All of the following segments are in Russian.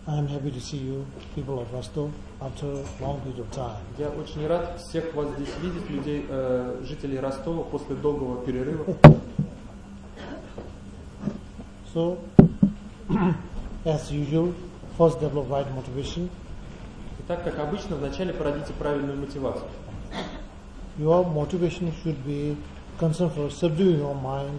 I am happy to see you, people of Rostov, after a long period of time. Я очень рад всех вас здесь видеть, людей, жителей Ростова, после долгого перерыва. So, as usual, first develop right motivation. Итак, как обычно, вначале породите правильную мотивацию. Your motivation should be concerned for subduing your mind,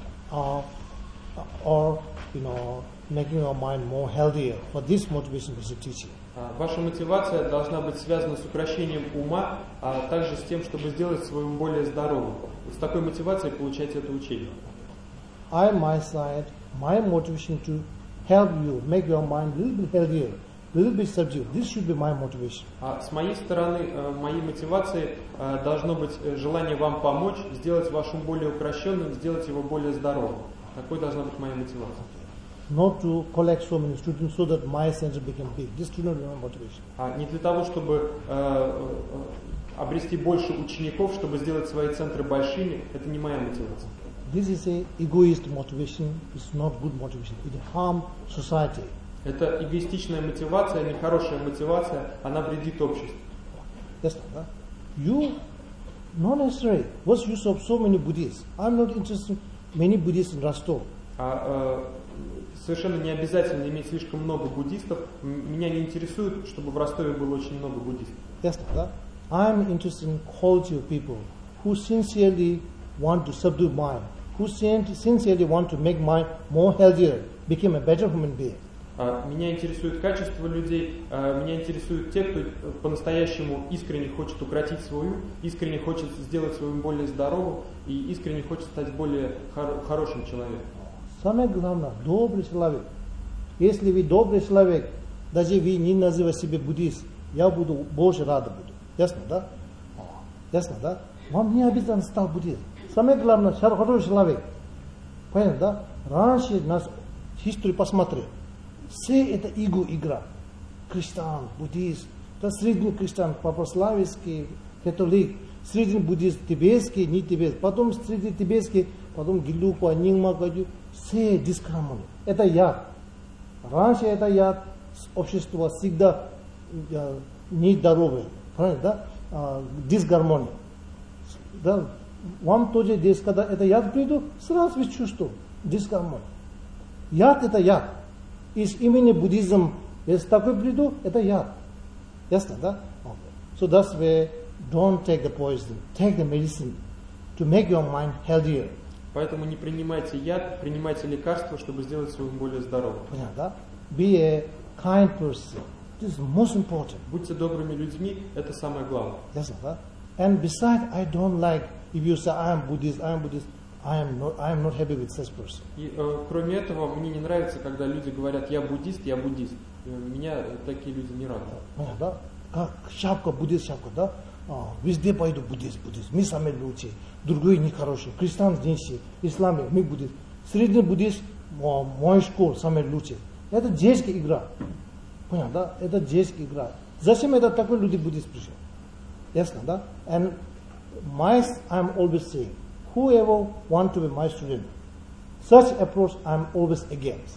or making your mind more healthier. For this motivation is a teaching. Ваша мотивация должна быть связана с укрощением ума, а также с тем, чтобы сделать свой ум более здоровым. Вот с такой мотивацией получайте это учение. I, my side, my motivation to help you make your mind a little bit healthier, a little bit subdued. This should be my motivation. А с моей стороны, моей мотивацией должно быть желание вам помочь, сделать ваш ум более укрощенным, сделать его более здоровым. Такой должна быть моя мотивация. Not to collect so many students so that my center become big. This should not be my motivation. Не для того, чтобы обрести больше учеников, чтобы сделать свои центры большими, это не моя мотивация. This is a egoist motivation. It's not good motivation. It harms society. Это эгоистичная мотивация, нехорошая мотивация, она вредит обществу. Yes, you not necessary. What's use of so many Buddhists? I'm not interested in many Buddhists in Rostov. Совершенно не обязательно иметь слишком много буддистов. Меня не интересует, чтобы в Ростове было очень много буддистов. Yes, I'm interested in quality of people who sincerely want to subdue mind, who sincerely want to make mind more healthier, become a better human being. Меня интересует качество людей, меня интересуют те, кто по-настоящему искренне хочет укротить свой ум, искренне хочет сделать свой ум более здоровым и искренне хочет стать более хорошим человеком. Самое главное, добрый человек. Если вы добрый человек, даже вы не называете себя буддист, я буду больше рад буду. Ясно, да? Ясно, да? Вам не обязательно стать буддист. Самое главное, хороший человек. Понятно, да? Раньше нас историю посмотрел. Все это игра. Христиан, буддист, да, средний христиан, православский, католик, средний буддист, тибетский, не тибетский, потом средний тибетский, потом Гилупа, Нингма, все дисгармония. Это яд. Раньше это яд, общество всегда нездоровое. Правильно, да? Дисгармония. Да? Вам тоже здесь, когда это яд придет, сразу вы чувствуете дисгармония. Яд это яд. Из имени буддизм, если такой приду, это яд. Ясно, да? Okay. So that's why don't take the poison, take the medicine to make your mind healthier. Поэтому не принимайте яд, принимайте лекарства, чтобы сделать свой ум более здоровым. Понятно, да? Be a kind person. This is most important. Будьте добрыми людьми, это самое главное. Ясно, да? And besides, I don't like if you say I am Buddhist, I am not happy with such person. И кроме этого, мне не нравится, когда люди говорят, я буддист. Меня такие люди не радуют. Понятно, да? Как шапка, буддист шапка, да? Везде пойду буддист. Мы сами лучшие, другие нехорошие. Христиан здесь, ислам, мы буддист. Средний буддист, мой школ, самый лучший. Это детская игра. Понятно, да? Это детская игра. Зачем это такой люди буддист пришел? Ясно, да? And I'm always saying, whoever want to be my student, such approach I'm always against.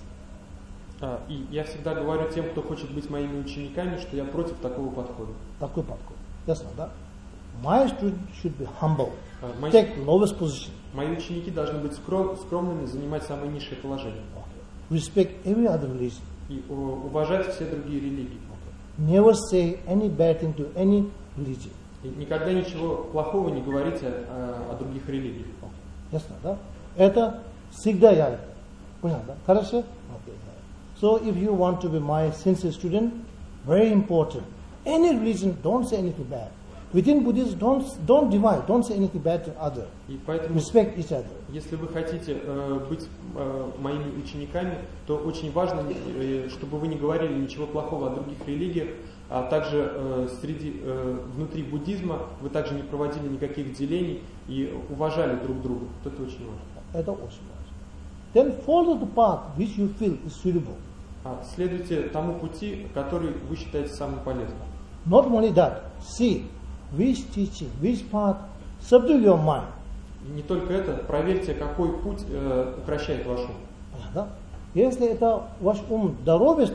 И я всегда говорю тем, кто хочет быть моими учениками, что я против такого подхода. Такой подход. Ясно, да? My student should be humble, take lowest position. Мои ученики должны быть скромными, занимать самое низшее положение. Respect every other religion. И уважать все другие религии. Never say any bad thing to any religion. И никогда ничего плохого не говорите о других религиях. Ясно, да? Это всегда я. Понятно, да? Хорошо? So if you want to be my sincere student, very important. Any religion, don't say anything bad. Within Buddhism, don't divide, don't say anything bad to other. И поэтому, respect each other. Если вы хотите быть моими учениками, то очень важно, чтобы вы не говорили ничего плохого о других религиях, а также внутри буддизма вы также не проводили никаких делений и уважали друг друга. Вот это очень важно. Это очень важно. Then follow the path which you feel is suitable. Следуйте тому пути, который вы считаете самым полезным. Not only that, see which teaching, which path subdue your mind. И не только это, проверьте, какой путь укращает ваш ум. Да? Если это ваш ум здоровье стоит,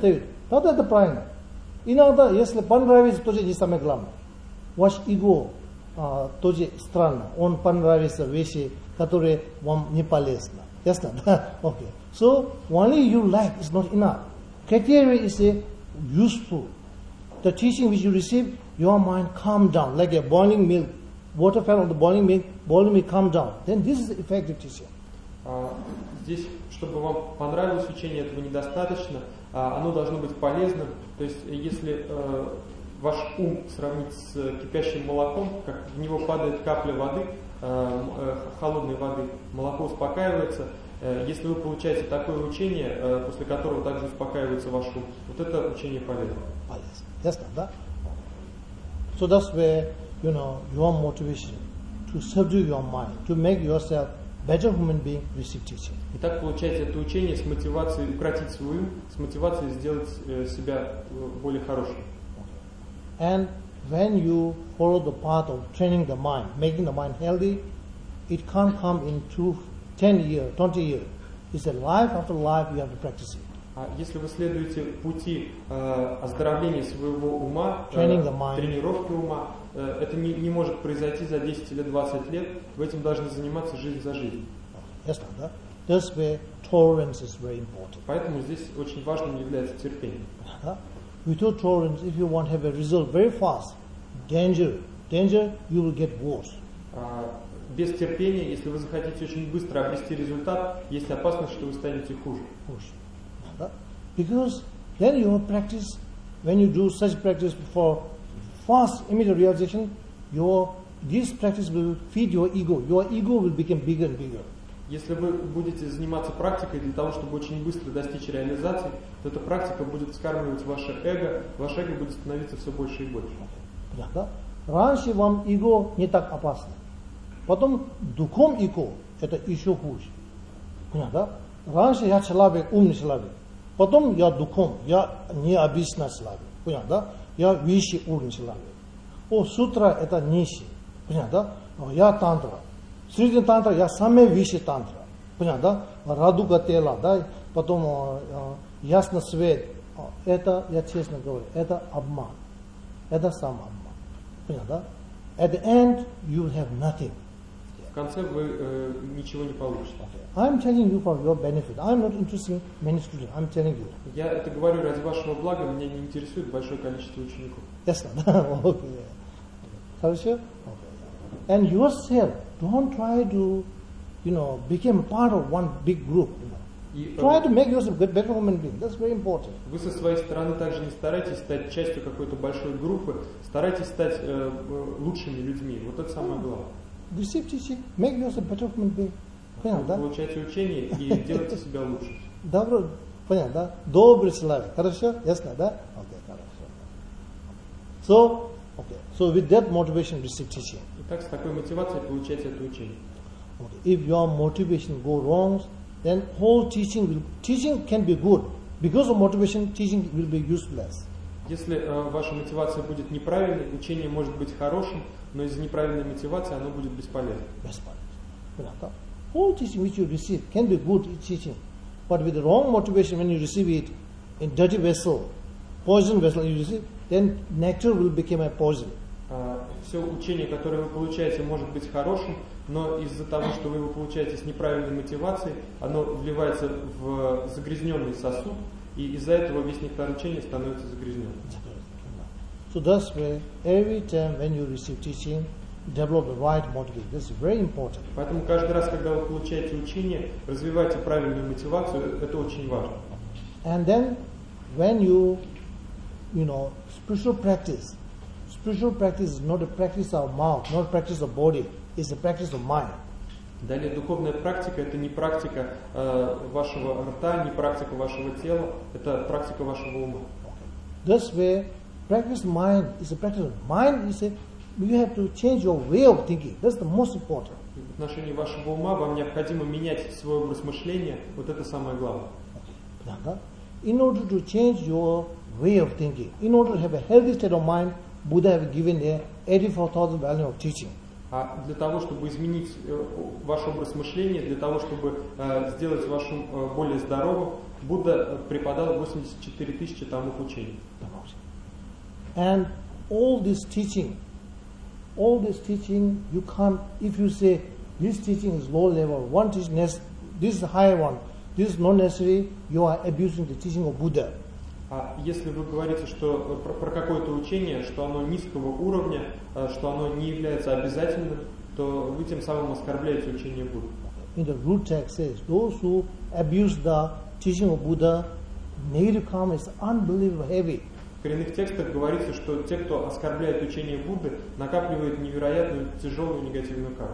тогда это правильно. Иногда, если понравится, тоже не самое главное. Ваш эго тоже странно. Он понравится вещи, которые вам не полезны. Ясно? Okay. So, only you like is not enough. Criteria is useful. The teaching which you receive, your mind calm down, like a boiling milk. Water fell on the boiling milk calm down. Then this is effective teaching. Здесь, чтобы вам понравилось учение, этого недостаточно. Оно должно быть полезным. То есть, если ваш ум сравнить с кипящим молоком, как в него падает капля воды, холодной воды, молоко успокаивается. Если вы получаете такое учение, после которого также успокаивается ваш ум, вот это учение полезно. Ясно, да? So that's where, your motivation to subdue your mind, to make yourself better human being, receive teaching. Итак, получаете это учение с мотивацией укротить свой ум, с мотивацией сделать себя более хорошим. And when you follow the path of training the mind, making the mind healthy, it can't come in 10 years, 20 years. It's a life after life you have to practice it. Если вы следуете пути оздоровления своего ума, тренировки ума, это не может произойти за 10 или 20 лет. Вы этим должны заниматься жизнь за жизнью. Yes, да? That's where tolerance is very important. Поэтому здесь очень важным является терпение. Without tolerance, if you want to have a result very fast, danger, you will get worse. Без терпения, если вы захотите очень быстро обрести результат, есть опасность, что вы станете хуже. Because then your practice, when you do such practice for fast, immediate realization, this practice will feed your ego. Your ego will become bigger and bigger. Если вы будете заниматься практикой для того, чтобы очень быстро достичь реализации, то эта практика будет вскармливать ваше эго будет становиться все больше и больше. Да? Раньше вам эго не так опасно. Потом духом эго это еще хуже. Да? Раньше я человек, умный человек. Потом я духом, я необычный человек. Да? Я высший уровень человек. Сутра это низший. Да? Я тантра. Среди тантра я самый высший тантра. Да? Радуга тела, да? Потом ясно свет. Это, я честно говорю, это обман. Это сам обман. Да? At the end, you will have nothing. В конце вы ничего не получите. I'm telling you for your benefit. I'm not interested in many students. I'm telling you. Я это говорю ради вашего блага. Меня не интересует большое количество учеников. Yes, okay. Хорошо? Okay. And yourself, don't try to, become part of one big group. Try to make yourself a better human being. That's very important. Вы со своей стороны также не старайтесь стать частью какой-то большой группы. Старайтесь стать лучшими людьми. Вот это самое главное. Receive teaching, make yourself better human being. Понятно, да? Получайте учение и делайте себя лучше. Добро, понятно, да? Добрый человек. Хорошо? Ясно, да? Окей, хорошо. So with that motivation, receive teaching. Итак, с такой мотивацией получайте это учение. If your motivation go wrong, then whole teaching can be good. Because of motivation, teaching will be useless. Если ваша мотивация будет неправильной, учение может быть хорошим, но из-за неправильной мотивации оно будет бесполезным. Whole teaching which you receive can be good teaching, but with the wrong motivation, when you receive it in dirty vessel, poison vessel you receive, then nectar will become a poison. Все учение, которое вы получаете, может быть хорошим, но из-за того, что вы его получаете с неправильной мотивацией, оно вливается в загрязненный сосуд, и из-за этого весь нектар учения становится загрязненным. So that's why every time when you receive teaching, develop the right motivation. This is very important. Поэтому каждый раз, когда вы получаете учение, развивайте правильную мотивацию. Это очень важно. And then, when you spiritual practice is not a practice of mouth, not a practice of body. It's a practice of mind. Далее, духовная практика – это не практика вашего рта, не практика вашего тела, это практика вашего ума. This way, practice mind is a practice of mind. You have to change your way of thinking. That's the most important. В отношении вашего ума вам необходимо менять свой образ мышления. Вот это самое главное. In order to change your way of thinking, in order to have a healthy state of mind, Buddha have given 84,000 values of teaching. А для того, чтобы изменить ваш образ мышления, для того, чтобы сделать ваш ум более здоровым, Будда преподал 84 тысячи томов учений. And all this teaching, you can't, if you say this teaching is low level, one teaching, this is high one, this is not necessary, you are abusing the teaching of Buddha. А если вы говорите, что про какое-то учение, что оно низкого уровня, что оно не является обязательным, то вы тем самым оскорбляете учение Будды. In the root text says, those who abuse the teaching of Buddha, negative karma is unbelievably heavy. В коренных текстах говорится, что те, кто оскорбляет учение Будды, накапливают невероятную тяжелую негативную карму.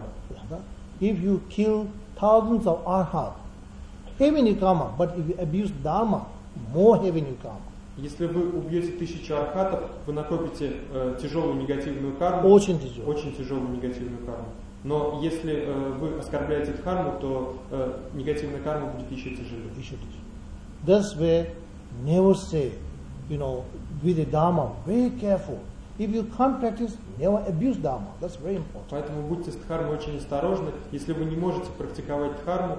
If you kill thousands of arhats, heavy karma, but if you abuse dharma, more heavy karma. Если вы убьете 1000 архатов, вы накопите тяжелую негативную карму. Очень тяжелую. Очень тяжелую негативную карму. Но если вы оскорбляете дхарму, то негативная карма будет еще тяжелее. That's why never say, with the dharma, very careful. If you can't practice, never abuse dharma. That's very important. Поэтому будьте с дхармой очень осторожны. Если вы не можете практиковать дхарму,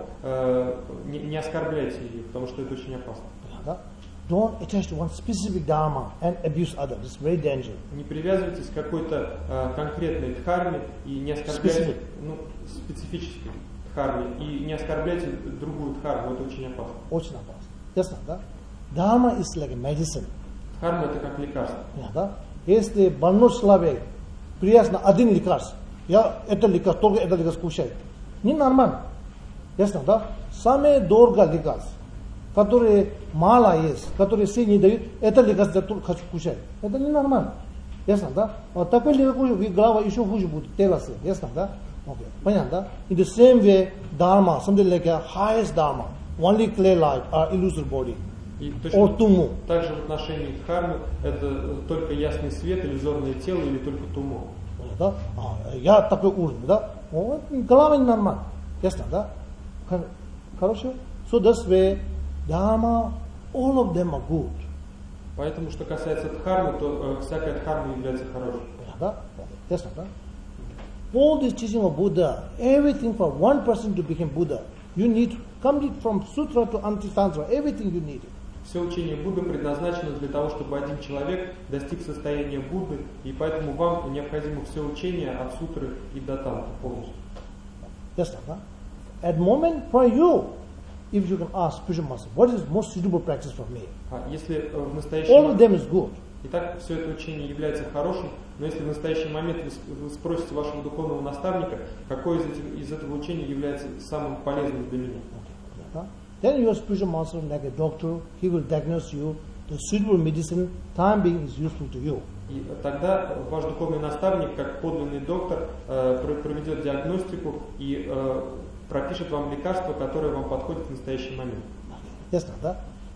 не оскорбляйте ее, потому что это очень опасно. Don't attach to one specific dharma and abuse others. It's very dangerous. Не привязывайтесь к какой-то конкретной дхарме и не оскорбляйте специфической дхарме и не оскорбляйте другую дхарму. Это очень опасно. Очень опасно. Ясно, да? Dharma is like a medicine. Дхарма это как лекарство. Да? Если больной человек приезд на один лекарство, это лекарство, только это лекарство кушает. Ненормально. Ясно, да? Самое дорогое лекарство, которые мало есть, которые все не дают, это лекарство только хочу кушать. Это ненормально. Ясно, да? Вот такой лекарство, голова еще хуже будет, тело. Ясно, да? Okay. Понятно, да? In the same way, dharma, something like a highest dharma, only clay light or illusory body. И точно также в отношении дхармы это только ясный свет, иллюзорное тело или только тумо. Да? Я такой уровень, да? Вот, голова ненормально. Ясно, да? Хорошо? So this way, dharma, all of them are good. Поэтому, что касается дхармы, то всякая дхарма является хорошей. Да? Ясно, да? All this teaching of Buddha, everything for one person to become Buddha, you need complete from sutra to antitantra, everything you need. Все учение Будды предназначено для того, чтобы один человек достиг состояния Будды, и поэтому вам необходимо все учение от сутры и до тантры полностью. Yes, at the moment for you, if you can ask spiritual master, what is most suitable practice for me? Если в настоящий all of them is good. Итак, все это учение является хорошим, но если в настоящий момент вы спросите вашего духовного наставника, какое из этого учения является самым полезным для меня? Then your spiritual master, like a doctor, he will diagnose you the suitable medicine, time being is useful to you. И тогда ваш духовный наставник, как подлинный доктор, проведет диагностику и пропишет вам лекарство, которое вам подходит в настоящий момент. Ясно, да?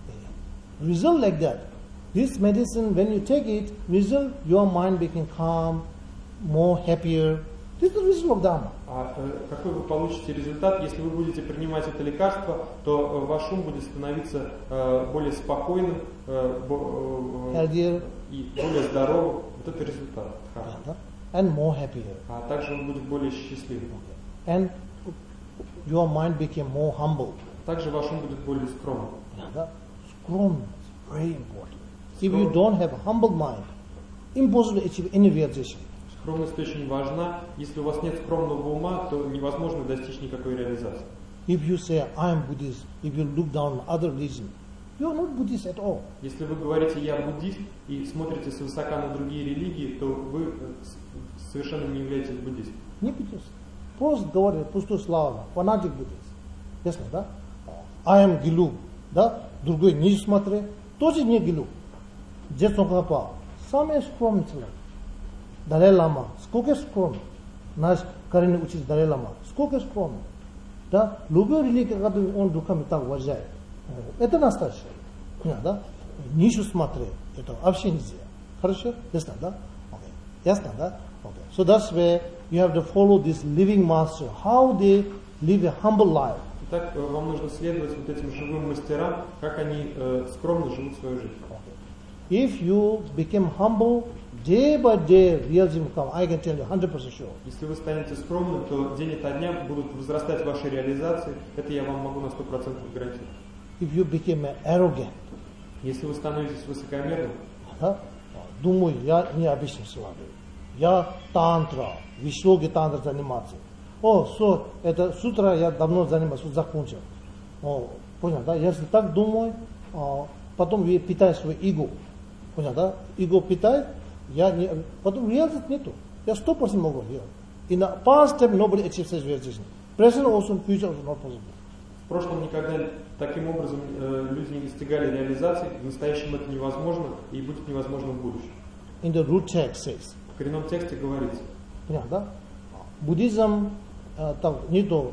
Result like that. This medicine, when you take it, result your mind became calm, more happier. This is the result of Dharma. А какой вы получите результат, если вы будете принимать это лекарство, то ваш ум будет становиться более спокойным, healthier, и более здоровым. Вот это результат. And more happier. А также он будет более счастливым. And your mind became more humble. Также ваш ум будет более скромным. Скромность very important. If you don't have a humble mind, impossible to achieve any realization. Скромность очень важна. Если у вас нет скромного ума, то невозможно достичь никакой реализации. If you say I am Buddhist, if you look down on other religion, you are not Buddhist at all. Если вы говорите я буддист и смотрите свысока на другие религии, то вы совершенно не являетесь буддистом. Не буддист. Просто говорят пустую славу, фанатик буддист. Ясно, да? I am Гилу, да? Другой не смотри, тоже не Гилу. Детство попал. Самый скромный человек. Далай Лама, сколько скромный. Наш коренный учитель Далай Лама, сколько скромный. Да? Любой религия, когда он духами так уважает. Это настоящее. Да? Нишу смотри, это вообще нельзя. Хорошо? Ясно, да? Okay. Ясно, да? Okay. So that's where you have to follow this living master, how they live a humble life. Итак, вам нужно следовать вот этим живым мастерам, как они скромно живут свою жизнь. If you become humble, day by day realism come. I can tell you 100% sure. Если вы станете скромным, то день ото дня будут возрастать ваши реализации. Это я вам могу на 100% гарантировать. If you become arrogant, Если вы становитесь высокомерным, да, думаю, я не обычный человек. Я тантра, вишоги тантра заниматься. Это с утра я давно занимаюсь, закончил. Понял, да? Если так думаю, потом я питаю свою эго. Понял, да? Эго питает, потом реальности нету. Я 100% могу делать. In the past time, nobody achieved such realization. Present also, future also not possible. В прошлом никогда таким образом люди не достигали реализации, в настоящем это невозможно и будет невозможно в будущем. In the root text says. В коренном тексте говорится. Понял, да? Буддизм там нету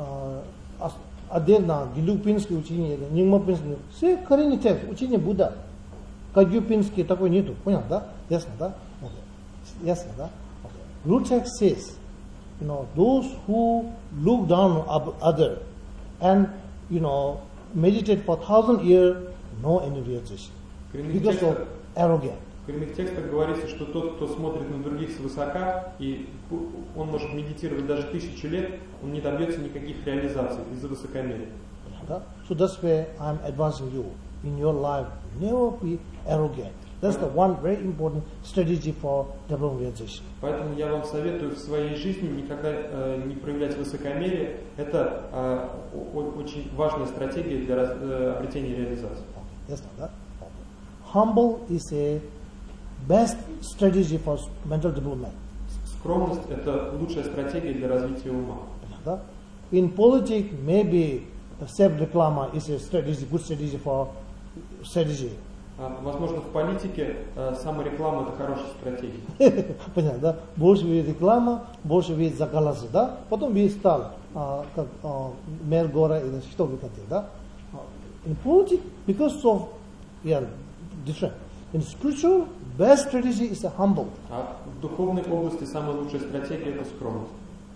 отдельно гилюпинское учение, нингмапинское, все коренный текст, учение Будда. Кадюпинский такой нету, понял, да? Ясно, да? Okay. Ясно, да? Okay. Root text says, those who look down on other and, meditate for 1,000 years, no any realization. Because of arrogance. В коренных текстах говорится, что тот, кто смотрит на других свысока, и он может медитировать даже 1000 лет, он не добьется никаких реализаций из-за высокомерия. So that's why I'm advising you in your life, never be arrogant. That's the one very important strategy for developing realization. Поэтому я вам советую в своей жизни никогда не проявлять высокомерие. Это очень важная стратегия для обретения реализации. Yes, humble is a best strategy for mental development. Скромность – это лучшая стратегия для развития ума. In politics, maybe self-reklama is a strategy, good strategy for strategy. Возможно, в политике самореклама – это хорошая стратегия. Понятно, да? Больше видит реклама, больше видит за голосы, да? Потом видит стал, как мэр гора или что вы хотите, да? In politics, because of, different. In spiritual, best strategy is a humble. А в духовной области самая лучшая стратегия – это скромность.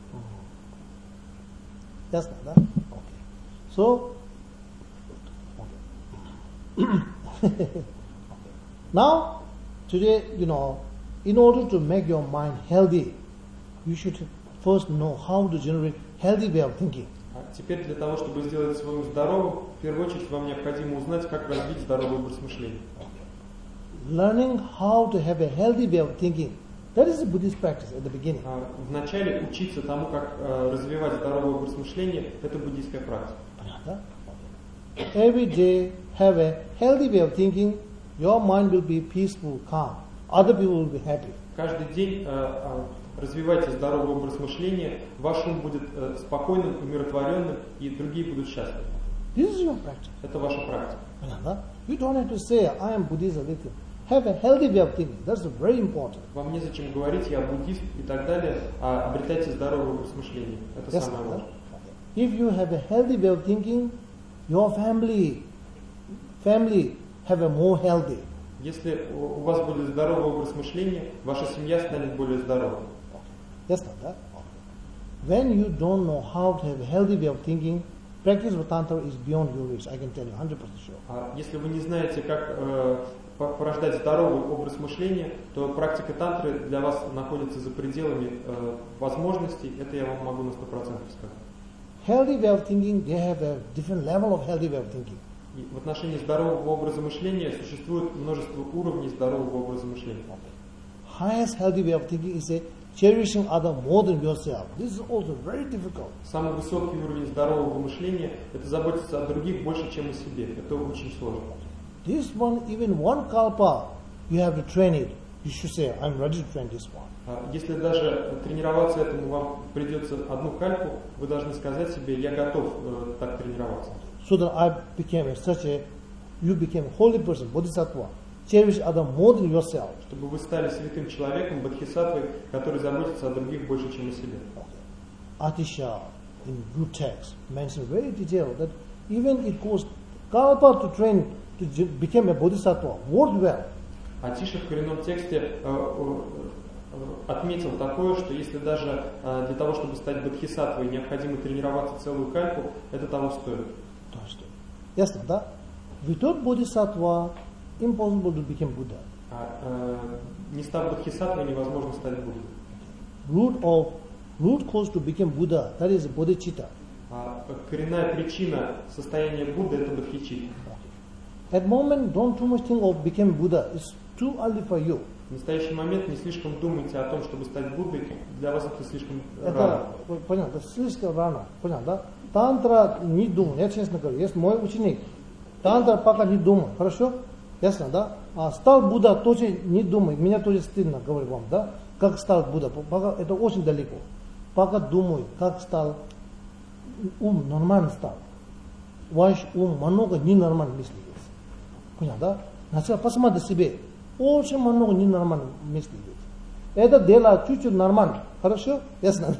Ясно, да? Okay. So, okay. Now, today, in order to make your mind healthy, you should first know how to generate healthy way of thinking. Теперь для того, чтобы сделать свой ум здоровым, в первую очередь вам необходимо узнать, как развить здоровый образ мышления. Learning how to have a healthy way of thinking, that is a Buddhist practice at the beginning. Вначале учиться тому, как развивать здоровый образ мышления, это буддийская практика. Every day have a healthy way of thinking, your mind will be peaceful, calm. Other people will be happy. Каждый день развивайте здоровый образ мышления, ваш ум будет спокойным, умиротворенным, и другие будут счастливы. This is your practice. Это ваша практика. You don't have to say, I am Buddhist or anything. Have a healthy way of thinking. That's very important. Вам незачем говорить, я буддист и так далее, а обретайте здоровый образ мышления. Это самое важное. If you have a healthy way of thinking, your family have a more healthy. Если у вас будет здоровый образ мышления, ваша семья станет более здоровой. Ясно, да? When you don't know how to have a healthy way of thinking, practice of tantra is beyond your reach. I can tell you 100% sure. Если вы не знаете, как порождать здоровый образ мышления, то практика тантры для вас находится за пределами возможностей. Это я вам могу на 100% сказать. Healthy way of thinking, they have a different level of healthy way of thinking. И в отношении здорового образа мышления существует множество уровней здорового образа мышления. Highest healthy way of thinking is a cherishing other more than yourself. This is also very difficult. Самый высокий уровень здорового мышления – это заботиться о других больше, чем о себе. Это очень сложно. This one, even one kalpa, you have to train it. You should say, I'm ready to train this one. Если даже тренироваться этому вам придется одну кальпу, вы должны сказать себе, я готов так тренироваться. So that I became you became a holy person, bodhisattva. Cherish other more than yourself. Чтобы вы стали святым человеком, бодхисаттвой, который заботится о других больше, чем о себе. Atisha in good text mentioned very detailed that even it goes kalpa to train to become a bodhisattva worked well. Атиша в коренном тексте отметил такое, что если даже для того, чтобы стать бодхисаттвой, необходимо тренироваться целую кальпу, это того стоит. Ясно, да? Without bodhisattva, impossible to become Buddha. Не став бодхисаттвой, невозможно стать Буддой. Root cause to become Buddha, that is bodhicitta. Коренная причина состояния Будды — это бодхичитта. At the moment, don't too much think of becoming Buddha. It's too early for you. В настоящий момент не слишком думайте о том, чтобы стать Буддой. Для вас это слишком рано. Это, понятно, слишком рано. Понятно, да? Тантра не думай. Я честно говорю, есть мой ученик. Тантра пока не думай. Хорошо? Ясно, да? А стал Будда тоже не думай. Меня тоже стыдно, говорю вам, да? Как стал Будда. Пока это очень далеко. Пока думай, как стал, ум нормально стал. Ваш ум много ненормально мыслей есть. Понятно, да? Сначала посмотри себе. Очень много ненормальных мыслей есть. Это дело чуть-чуть нормально. Хорошо? Ясно?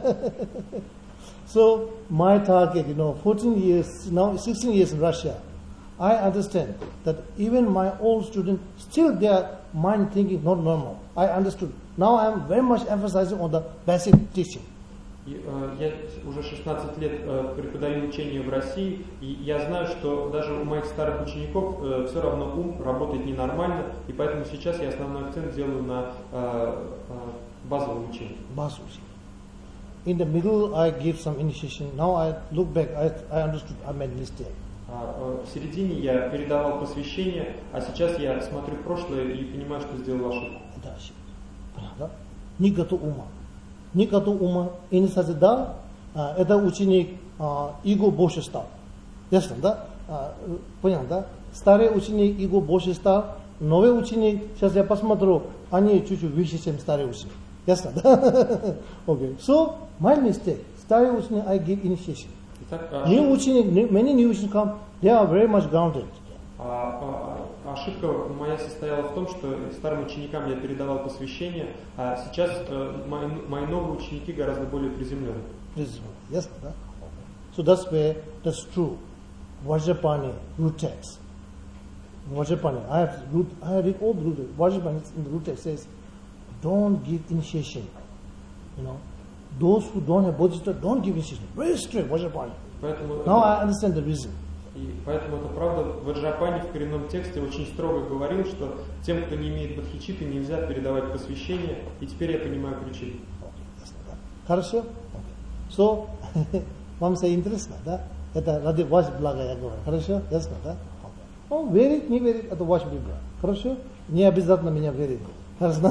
So, my target, 14 years, now 16 years in Russia, I understand that even my old students, still their mind thinking not normal. I understood. Now I am very much emphasizing on the basic teaching. Я уже 16 лет преподаю учение в России, и я знаю, что даже у моих старых учеников все равно ум работает ненормально, и поэтому сейчас я основной акцент делаю на базовом учении. In the middle, I give some initiation. Now I look back, I understood I made mistake. В середине я передавал посвящение, а сейчас я смотрю в прошлое и понимаю, что сделал ошибку. Это ошибка. Понятно? Нету ума. Нету ума. Инициация дал, это ученик его больше стал. Ясно, да? Понятно, да? Старый ученик его больше стал, новый ученик, сейчас я посмотрю, они чуть-чуть выше, чем старый ученик. Ясно, да? Okay. So, my mistake. Старый ученик, I give initiation. New ученик, many new учеников come, they are very much grounded. Ошибка моя состояла в том, что старым ученикам я передавал посвящение, а сейчас мои новые ученики гораздо более приземленные. Ясно, да? So that's where that's true. Vajrapani, root text. Vajrapani, I read all the root text. Vajrapani in the root text says, don't give initiation. Those who don't have bodhicitta, don't give initiation. Very strict, Vajrapani. Now I understand the reason. И поэтому это правда. Ваджрапани в коренном тексте очень строго говорил, что тем, кто не имеет бодхичитты, нельзя передавать посвящение. И теперь я понимаю причину. Хорошо? So, вам все интересно, да? Это ради ваш блага я говорю. Хорошо? Ясно, да? Он верит, не верит, это ваш выбор. Хорошо? Не обязательно меня верить. Хорошо?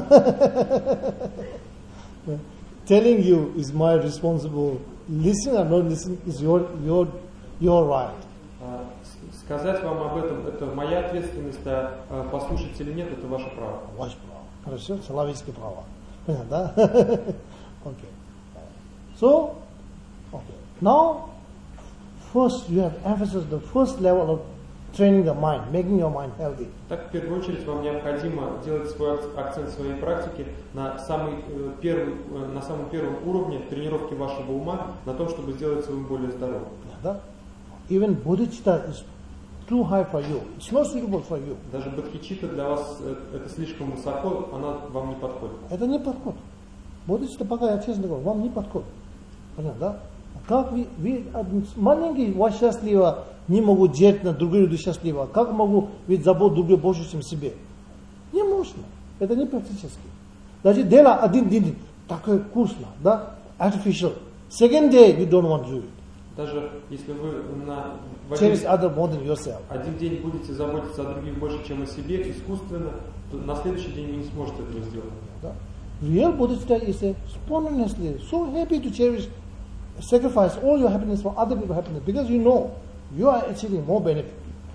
Telling you is my responsible. Listen or not listen is your right. Сказать вам об этом — это моя ответственность, а послушать или нет — это ваше право. Ваше право. Хорошо? Человеческое право. Понятно, да? Okay. So, now, first you have emphasized the first level of training the mind, making your mind healthy. Так, в первую очередь, вам необходимо делать свой акцент в своей практике на самом первом уровне тренировки вашего ума, на том, чтобы сделать свой ум более здоровым. Да? Even bodhicitta is too high for you. It's not suitable for you. Даже бодхичитта для вас это слишком высоко, она вам не подходит. Это не подходит. Бодхичитта, пока я честно говорю, вам не подходит. Понятно, да? Как вы маленький, вас счастливо, не могу делать на других людей счастливо. Как могу ведь заботить других больше, чем себе? Не можно. Это не практически. Даже дело один день, такое вкусно, да? Artificial. Second day, you don't want to do it. Даже если вы один день будете заботиться о других больше, чем о себе, искусственно, то на следующий день вы не сможете этого сделать. Да. Real bodhicitta is a spontaneously so happy to cherish, sacrifice all your happiness for other people's happiness, because you know you are achieving more benefit.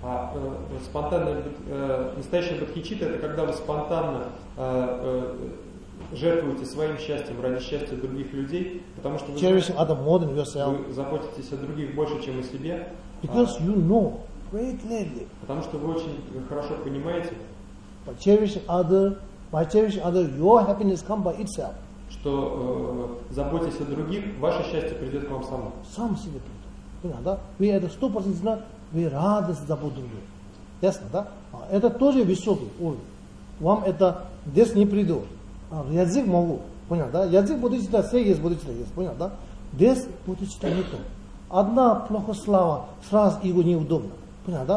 Настоящая бодхичитта — это когда вы спонтанно жертвуете своим счастьем ради счастья других людей, потому что вы заботитесь о других больше, чем о себе. Because you know very clearly. Потому что вы очень хорошо понимаете, by cherishing other, your happiness comes by itself. Что заботясь о других, ваше счастье придет к вам само. Сам себе придет. Да? Вы это 100% знают, вы радость заботу других. Ясно, да? Это тоже высокий уровень. Вам это здесь не придет. Язык могу. Понятно, да? Язык бодхичитта, все есть бодхичитта, есть. Понятно, да? Здесь бодхичитта нету. Одна плохая слава, сразу его неудобно. Понятно, да?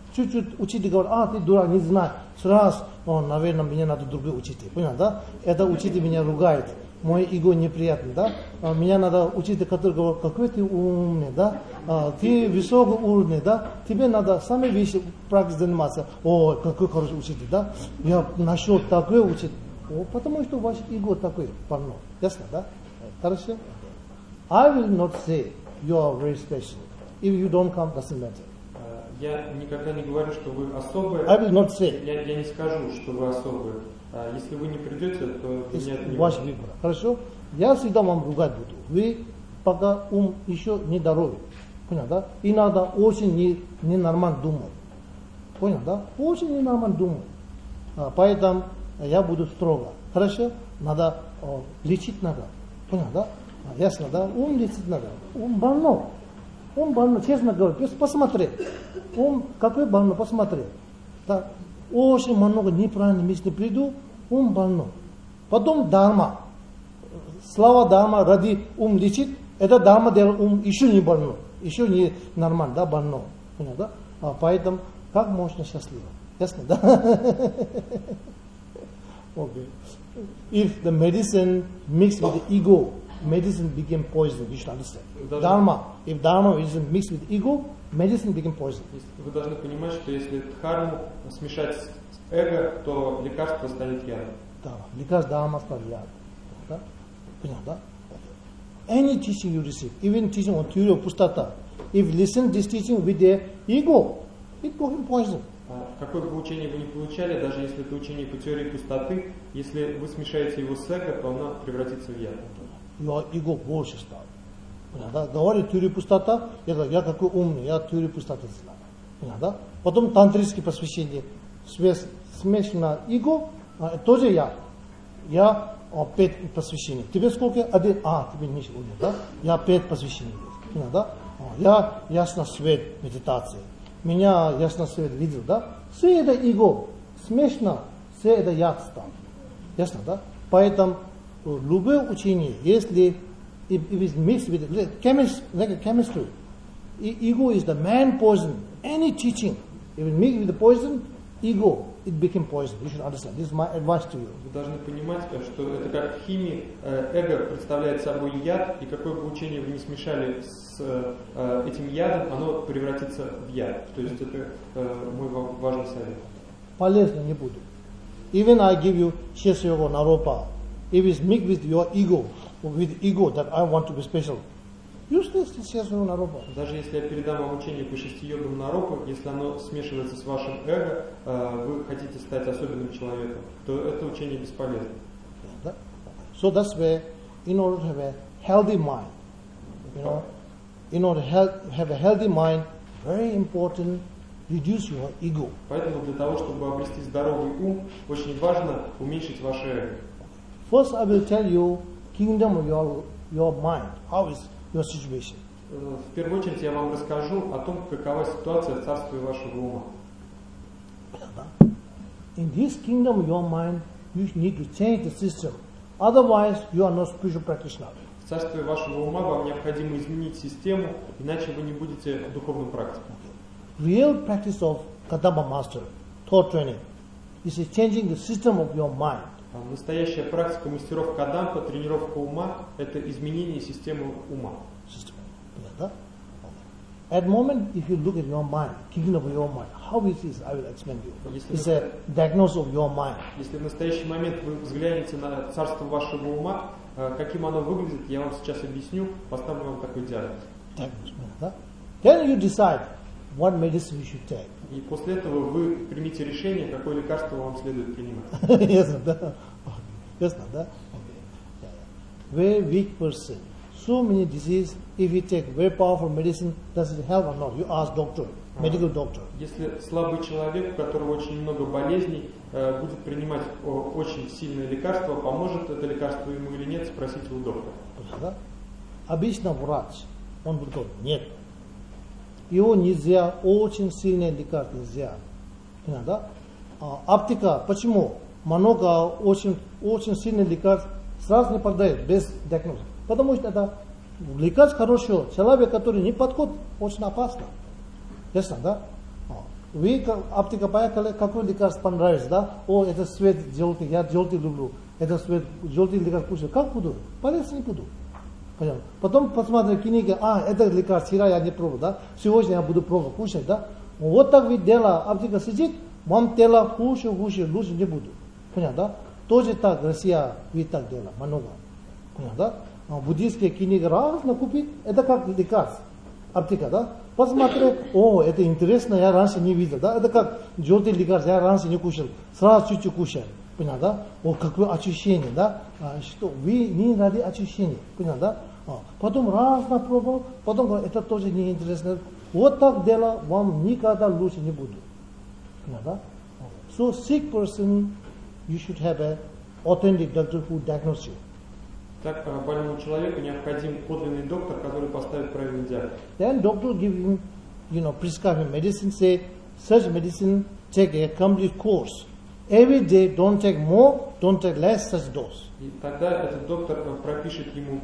чуть-чуть учитель говорит, ты дурак, не знаешь. Сразу, наверное, мне надо другой учитель. Понял, да? Это учитель меня ругает. Мой эго неприятный, да? Меня надо учитель, который говорит, какой ты умный, да? Ты высокого уровня, да? Тебе надо самые вещи практикой заниматься. Какой хороший учитель, да? Я нашел такой учитель. Потому что ваш эго такой больной. Ясно, да? Хорошо? I will not say you are very special. If you don't come, doesn't matter. Я никогда не говорю, что вы особые. I will not say. Я не скажу, что вы особые. Если вы не придете, то меня это не ваш выбор. Хорошо? Я всегда вам ругать буду. Вы пока ум еще не здоровый. Понял, да? И надо очень ненормально думать. Понял, да? Очень ненормально думать. Поэтому я буду строго. Хорошо? Надо лечить надо. Понял, да? Ясно, да? Ум лечить надо. Ум больной. Ум больной, честно говорю. Посмотри. Ум какой больной, посмотри. Да? Очень много неправильных мыслей приду, ум больной. Потом дарма. Слава дарма ради ум лечит, это дарма делает ум еще не больной. Еще не нормально, да, больной. Понял, да? Поэтому как можно счастливо? Ясно, да? Okay. If the medicine mixed with the ego, medicine became poison. You should understand. Dharma. If dharma is mixed with ego, medicine became poison. Вы должны понимать, что если дхарму смешать с эго, то лекарство станет ядом. Да, лекарство дхарма станет ядом. Да? Понял, да? Any teaching you receive, even teaching on theory of pustata, if you listen this teaching with the ego, it became poison. Какое бы учение вы ни получали, даже если это учение по теории пустоты, если вы смешаете его с эго, то оно превратится в яд. Your ego больше стал. Да? Говорит теория пустота, я какой умный, я теорию пустоты знаю. Да? Потом тантрические просвещения, смешано эго, тоже я. Я 5 просвещений. Тебе сколько? Один. Тебе меньше будет, да? Я 5 просвещений есть. Да? Я ясно свет медитации. Меня ясно свет видел, да? Все это эго. Смешно. Все это я стал. Ясно, да? Поэтому любое учение, если it is mixed with like a chemistry, ego is the main poison. Any teaching, if it mixed with the poison, ego, it became poison. You should understand. This is my advice to you. Вы должны понимать, что это как в химии. Эго представляет собой яд, и какое бы учение вы не смешали с этим ядом, оно превратится в яд. То есть это мой важный совет. Полезно не буду. Even I give you Shesyoga Naropa, if it's mixed with your ego, with ego that I want to be special, you still Shesyoga Naropa. Даже если я передам вам учение по 6 йогам Наропа, если оно смешивается с вашим эго, вы хотите стать особенным человеком, то это учение бесполезно. So that's why, in order to have a healthy mind, in order to have a healthy mind, very important, reduce your ego. Поэтому для того, чтобы обрести здоровый ум, очень важно уменьшить ваше эго. First, I will tell you kingdom of your mind. How is your situation? В первую очередь я вам расскажу о том, какова ситуация в царстве вашего ума. In this kingdom of your mind, you need to change the system. Otherwise, you are not spiritual practitioner. В царстве вашего ума вам необходимо изменить систему, иначе вы не будете духовным практиком. Real practice of Kadamba master, thought training, is changing the system of your mind. Настоящая практика мастеров Кадампа, тренировка ума, это изменение системы ума. At the moment, if you look at your mind, kingdom of your mind, how it is, I will explain you. It's a diagnosis of your mind. Если в настоящий момент вы взглянете на царство вашего ума, каким оно выглядит, я вам сейчас объясню, поставлю вам такой диагноз. Then you decide what medicine you should take. И после этого вы примите решение, какое лекарство вам следует принимать. Yes, да. Yes, да. Very weak person. So many diseases. If you take very powerful medicine, does it help or not? You ask doctor, medical doctor. Если слабый человек, у которого очень много болезней, будет принимать очень сильное лекарство, поможет это лекарство ему или нет, спросите у доктора. Да? Обычно врач, он будет говорить, нет. Его нельзя, очень сильное лекарство нельзя. Да? Аптека, почему? Много очень сильных лекарств сразу не продают, без диагноза. Потому что это лекарство хорошего, человек, который не подходит, очень опасно. Ясно, да? Вы аптека поехали, какой лекарство понравится, да? О, это цвет желтый, я желтый люблю. Это цвет желтый лекарство кушаю. Как буду? Полезно не буду. Понятно? Потом посмотрим книги, это лекарство, вчера я не пробовал, да? Сегодня я буду пробовать, кушать, да? Вот так ведь дело, аптека сидит, вам тело хуже, лучше не буду. Понятно, да? Тоже так, Россия, ведь так дело, много. Понятно, да? Буддийские книги разно купить, это как лекарство, аптека, да? Посмотри, о, это интересно, я раньше не видел, да? Это как желтый лекарство, я раньше не кушал, сразу чуть-чуть кушал. Понятно, да? О, какое ощущение, да? Что вы не ради ощущения, понятно, да? Потом раз попробовал, потом говорю, это тоже неинтересно. Вот так дело, вам никогда лучше не будет. Понятно, да? So sick person, you should have an authentic doctor who diagnoses you. Так, больному человеку необходим подлинный доктор, который поставит правильный диагноз. Then doctor give him, prescribe him medicine, say, such medicine, take a complete course. Every day, don't take more, don't take less such dose. И тогда этот доктор пропишет ему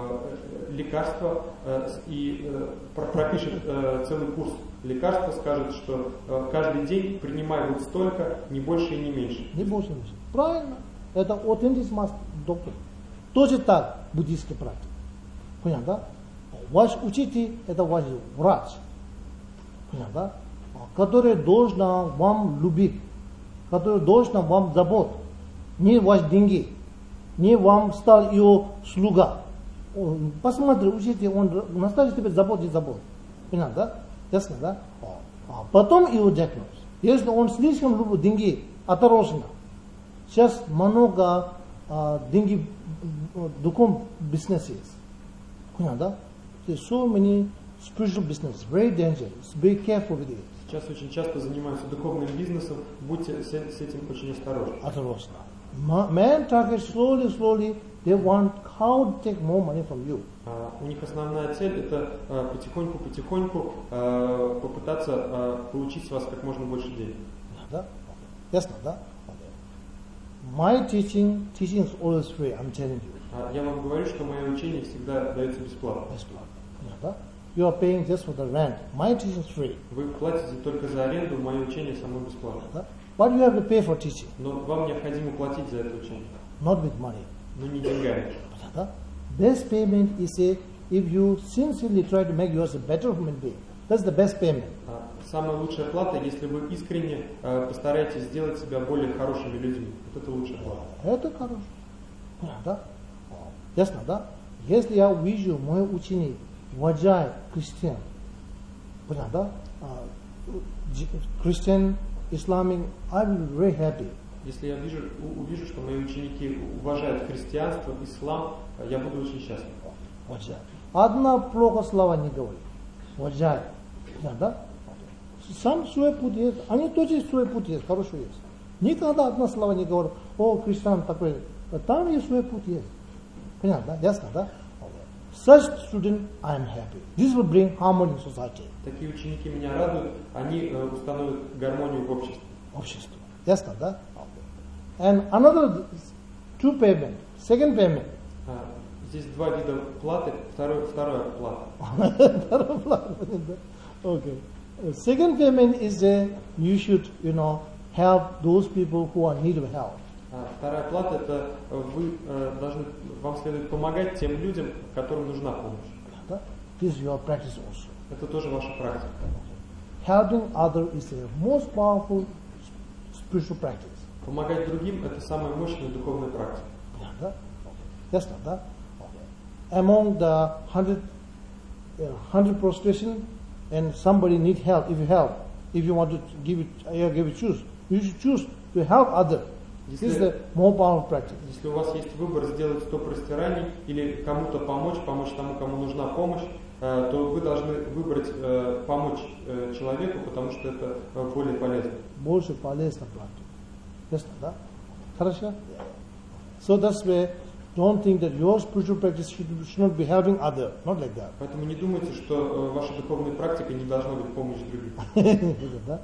лекарство и пропишет целый курс лекарства, скажет, что каждый день принимай вот столько, не больше и не меньше. Не больше, не меньше. Правильно. Это аутентичный доктор. Тоже так буддийский практик. Понятно, да? Ваш учитель – это ваш врач. Понятно, да? Который должен вам любить, который должен вам заботить. Не ваши деньги, не вам стал его слуга. Посмотри, учитель, он наставит тебе заботить. Понятно, да? Ясно, да? Потом его диагноз. Если он слишком любит деньги, осторожно. Сейчас много деньги духовном бизнесе есть. Понятно, да? There's so many spiritual business, very dangerous. Be careful with it. Сейчас очень часто занимаются духовным бизнесом, будьте с этим очень осторожны. Осторожно. Man targets slowly, they want how to take more money from you. У них основная цель это потихоньку попытаться получить с вас как можно больше денег. Да? Ясно, да? My teaching is always free, I'm telling you. Я вам говорю, что мое учение всегда дается бесплатно. Да? You are paying just for the rent. My teaching is free. Вы платите только за аренду, мое учение само бесплатно. Да? But you have to pay for teaching. Но вам необходимо платить за это учение. Not with money. Но не деньгами. Да? Best payment is if you sincerely try to make yourself a better human being. That's the best payment. Самая лучшая плата, если вы искренне постараетесь сделать себя более хорошими людьми. Вот это лучшая плата. Это хорошо. Да? Ясно, да? Если я увижу мой ученик уважает христиан, понятно, да? Christian, Islamic, I will be very happy. Если я увижу, что мои ученики уважают христианство, ислам, я буду очень счастлив. Уважает. Одна плохо слова не говорит. Уважает. Да? Сам свой путь есть, они тоже свой путь есть, хороший есть. Никогда одна слова не говорят, о, христиан такой, там есть свой путь есть. Понятно, да? Ясно, да? Such student, I am happy. This will bring harmony in society. Такие ученики меня радуют, они установят гармонию в обществе. Общество. Ясно, да? And another two payment, second payment. Здесь два вида платы, вторая плата. Вторая плата, да? Okay. Second payment is you should, help those people who are in need of help. Вторая плата это вам следует помогать тем людям, которым нужна помощь. This is your practice also. Это тоже ваша практика. Helping others is the most powerful spiritual practice. Помогать другим это самая мощная духовная практика. Да? Ясно, да? Among the 100 prostration and somebody need help, if you want to give it choose, you should choose to help others. This is the more powerful practice. Если у вас есть выбор сделать 100 простираний или кому-то помочь тому, кому нужна помощь, то вы должны выбрать помочь человеку, потому что это более полезно. Больше полезно практика. Ясно, да? Хорошо? So that's why don't think that your spiritual practice should not be helping others. Not like that. Поэтому не думайте, что ваша духовная практика не должна быть помощь другим. Да?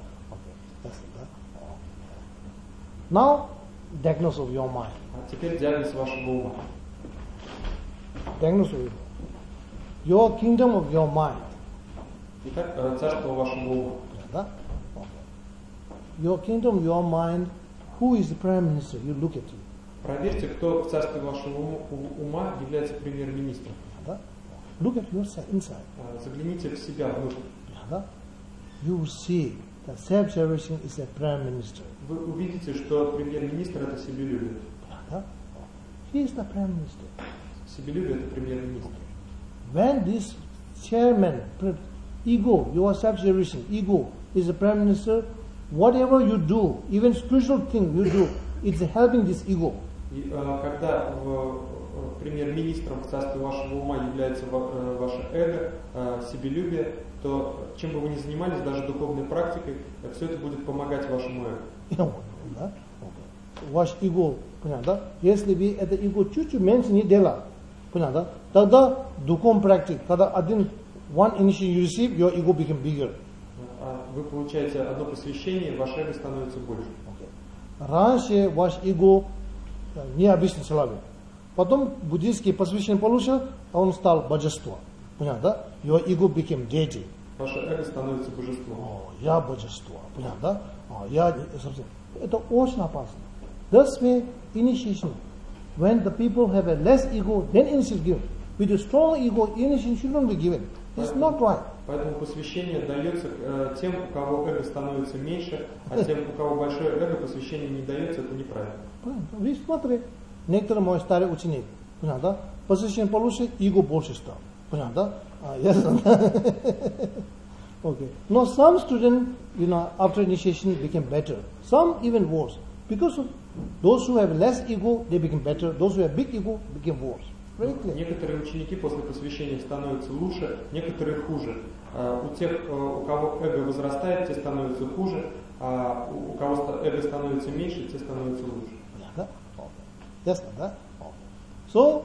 Now, diagnosis of your mind. А теперь диагноз вашего ума. Diagnosis of your kingdom of your mind. Итак, царство вашего ума. Да? your kingdom, your mind, who is the prime minister? You look at you. Проверьте, кто в царстве вашего ума является премьер-министром. Да? Look at yourself inside. Загляните в себя внутрь. Да? You will see that self-cherishing is a prime minister. Вы увидите, что премьер-министр это себелюбие. Да? He is the prime minister. Себелюбие это премьер-министр. When this chairman, ego, your self-cherishing ego is the prime minister, whatever you do, even spiritual thing you do, it's helping this ego. И когда премьер-министром в царстве вашего ума является ваше эго, себелюбие, то чем бы вы ни занимались, даже духовной практикой, все это будет помогать вашему эго. Да? Ваш эго, понятно? Если вы это эго чуть-чуть меньше не делали, понятно? Тогда духовная практика, когда one initiation you receive, your ego become bigger. Вы получаете одно посвящение, ваше эго становится больше. Раньше ваш эго необычный человек. Потом буддийские посвящения получил, а он стал божеством. Понятно, да? Your ego became deity. Ваше эго становится божеством. Я божество. Понятно, да? Это очень опасно. That's why initiation. When the people have a less ego, then initiation is given. With a strong ego, initiation should not be given. It's not right. Поэтому посвящение дается тем, у кого эго становится меньше, а тем, у кого большое эго, посвящение не дается, это неправильно. Вы смотрите, некоторые мои старые ученики, понятно, посвящение получше, эго больше стал. Понятно? Ясно? Okay. No, some students, after initiation became better. Some even worse. Because of those who have less ego, they become better. Those who have big ego became worse. Некоторые ученики после посвящения становятся лучше, некоторые хуже. У тех, у кого эго возрастает, те становятся хуже, а у кого эго становится меньше, те становятся лучше. Да? Ясно, да? So,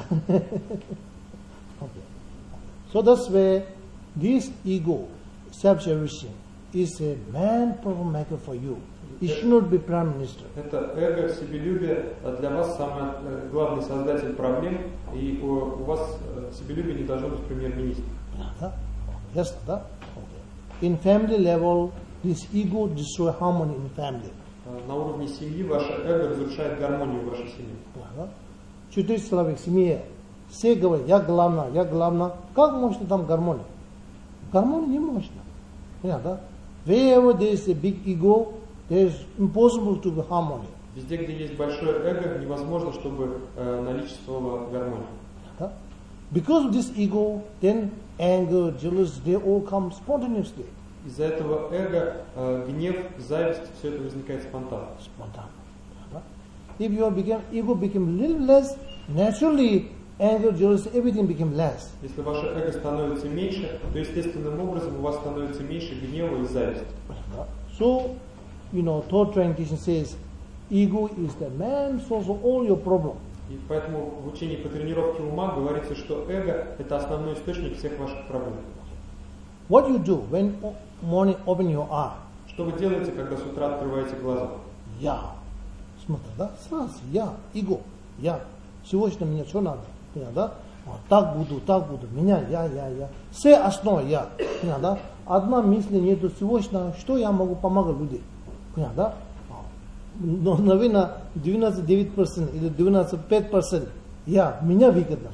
so that's where this ego, self-cherishing, is a man problem maker for you. It should not be prime minister. Это эго, себелюбие для вас самый главный создатель проблем, и у вас себелюбие не должно быть премьер-министром. Да? Ясно, да? In family level, this ego destroys harmony in family. На уровне семьи ваше эго разрушает гармонию в вашей семье. 4 человек в семье, все говорят, я главное. Как можно там гармония? Гармония не можно. Понятно, да? Wherever there is a big ego, there is impossible to be harmony. Везде, где есть большое эго, невозможно, чтобы наличествовала гармония. Да? Because of this ego, then anger, jealousy, they all come spontaneously. Из-за этого эго, гнев, зависть, все это возникает спонтанно. Да? If your ego became a little less, naturally anger, jealousy, everything became less. Если ваше эго становится меньше, то естественным образом у вас становится меньше гнева и зависти. So, third tradition says, ego is the main source of all your problems. И поэтому в учении по тренировке ума говорится, что эго – это основной источник всех ваших проблем. What you do when morning open your eye? Что вы делаете, когда с утра открываете глаза? Я. Смотри, да? Сразу я, эго, я. Сегодня мне что надо? Да? Так буду, меня, я. Все основа я. Да? Одна мысль нету сегодня, что я могу помогать людям. Да? Но, наверное, 99% или 95% меня выгодно.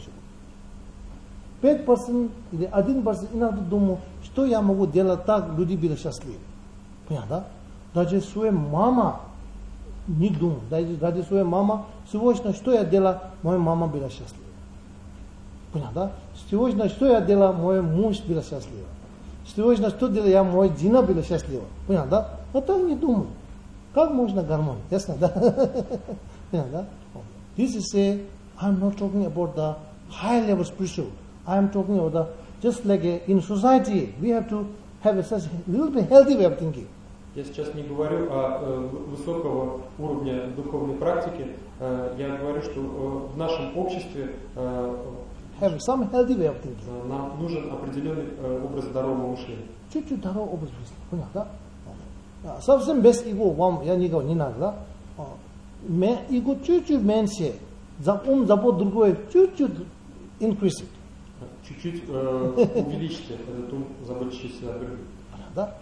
5% или 1% иногда думаю, что я могу делать так, люди были счастливы. Понятно? Даже своя мама не думаю. Даже своя мама, сегодня что я делаю, моя мама была счастлива. Понятно? Сегодня что я делаю, мой муж был счастлив. Сегодня что делаю я, моя жена была счастлива. Понятно? Но так не думаю. Как можно гармония? Ясно, да? Понятно? This is I'm not talking about the high level spiritual. I'm talking about the, just like in society, we have to have such a little bit healthy way of thinking. Я сейчас не говорю о высокого уровня духовной практики. Я говорю, что в нашем обществе have some healthy way of thinking. Нам нужен определенный образ здорового мышления. Чуть-чуть здоровый образ мысли. Понятно, да? Совсем без эго вам, я не говорю, не надо, да? Эго чуть-чуть меньше, забот другое, чуть-чуть increase it. Чуть-чуть увеличьте этот ум, заботящийся о других. Да?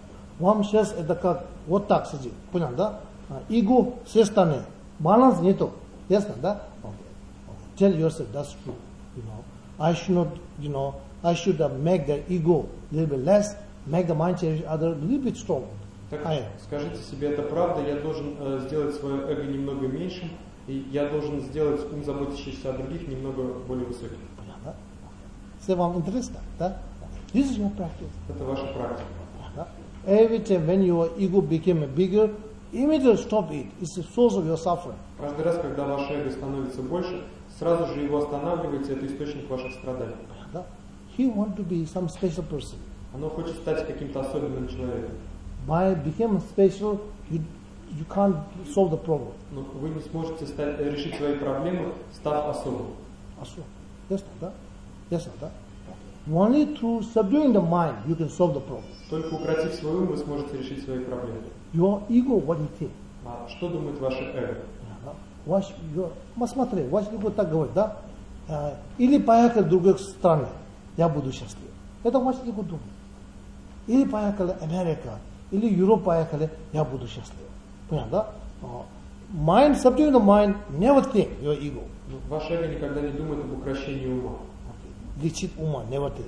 Вам сейчас это как вот так сидит. Понял, да? Эго все стороны. Баланс нету. Ясно, да? Tell yourself that's true. I should not, I should make the ego a little bit less, make the mind cherish other a little bit stronger. Так, скажите себе, это правда, я должен сделать свое эго немного меньшим, и я должен сделать ум, заботящийся о других, немного более высоким. Понятно? Если вам интересно, да? This is your practice. Это ваша практика. Every time when your ego became bigger, immediately stop it. It's the source of your suffering. Каждый раз, когда ваше эго становится больше, сразу же его останавливайте, это источник ваших страданий. He wants to be some special person. Оно хочет стать каким-то особенным человеком. By becoming special, you can't solve the problem. Но вы не сможете решить свои проблемы, став особым. Yes, да? Yes, да? Only through subduing the mind you can solve the problem. Только укротив свой ум, вы сможете решить свои проблемы. Your ego, what do you think? А что думает ваше эго? Смотри, ваш эго так говорит, да? Или поехали в другие страны, я буду счастлив. Это ваш эго думает. Или поехали в Америку, или в Европу поехали, я буду счастлив. Понял, да? Mind, subduing the mind, never think your ego. Ваше эго никогда не думает об укрощении ума. Лечит ума, never think.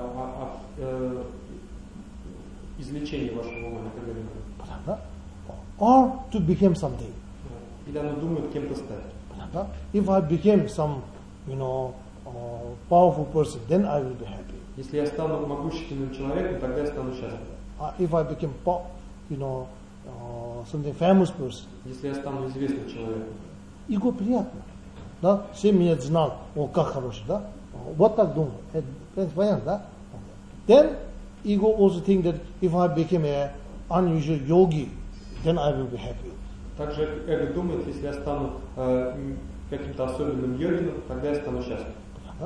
Излечение вашего ума никогда не будет. Понятно? Or to become something. Или оно думает кем-то стать. Понятно? If I became some, powerful person, then I will be happy. Если я стану могущественным человеком, тогда я стану счастлив. If I became, something famous person. Если я стану известным человеком. Эго приятно. Да? Все меня знают, как хороший, да? Вот так думаю. Понятно, да? Then ego also think that if I became an unusual yogi, then I will be happy. Также эго думает, если я стану каким-то особенным йогином, тогда я стану счастлив.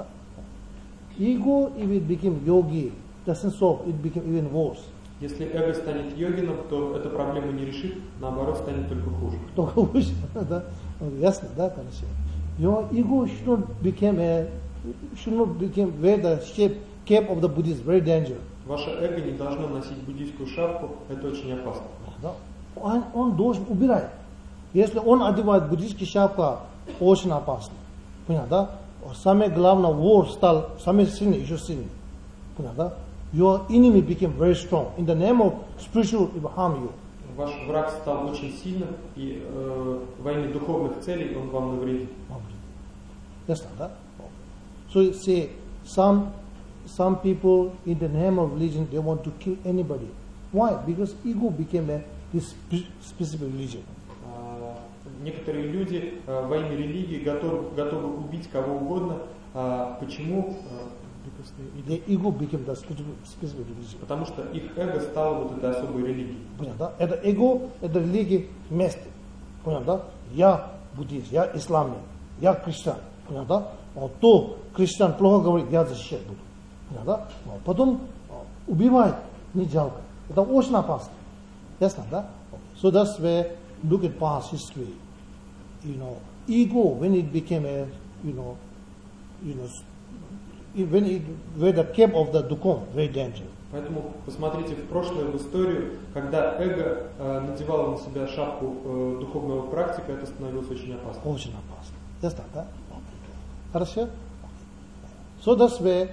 Ego, if it became yogi, doesn't solve, it became even worse. Если эго станет йогином, то эту проблему не решит, наоборот, станет только хуже. Только хуже, да? Ясно, да, короче. Your ego should not become wear the cape of the Buddhist, very dangerous. Ваше эго не должно носить буддийскую шапку, это очень опасно. Да? Он должен убирать. Если он одевает буддийский шапку, очень опасно. Понятно, да? Самое главное, вор стал самый сильный, еще сильный. Понятно, да? Your enemy became very strong. In the name of spiritual, it will harm you. Ваш враг стал очень сильным, и во имя духовных целей он вам навредит. Ясно, да? So say, some people in the name of religion, they want to kill anybody. Why? Because ego became this specific religion. Некоторые люди во имя религии готовы убить кого угодно. Почему? The ego became the specific religion. Потому что их эго стало вот этой особой религией. Понятно, да? Это эго, это религия вместе. Понятно, да? Я буддист, я исламник, я христиан. Понятно, да? То христиан плохо говорит, я защищать буду. Понятно, да? Потом убивает, не жалко. Это очень опасно. Ясно, да? So that's where look at past history. Ego, when it became when it wear the cape of the dukong, very dangerous. Поэтому посмотрите в прошлое, в историю, когда эго надевало на себя шапку духовного практика, это становилось очень опасно. Очень опасно. Ясно, да? Хорошо? So that's where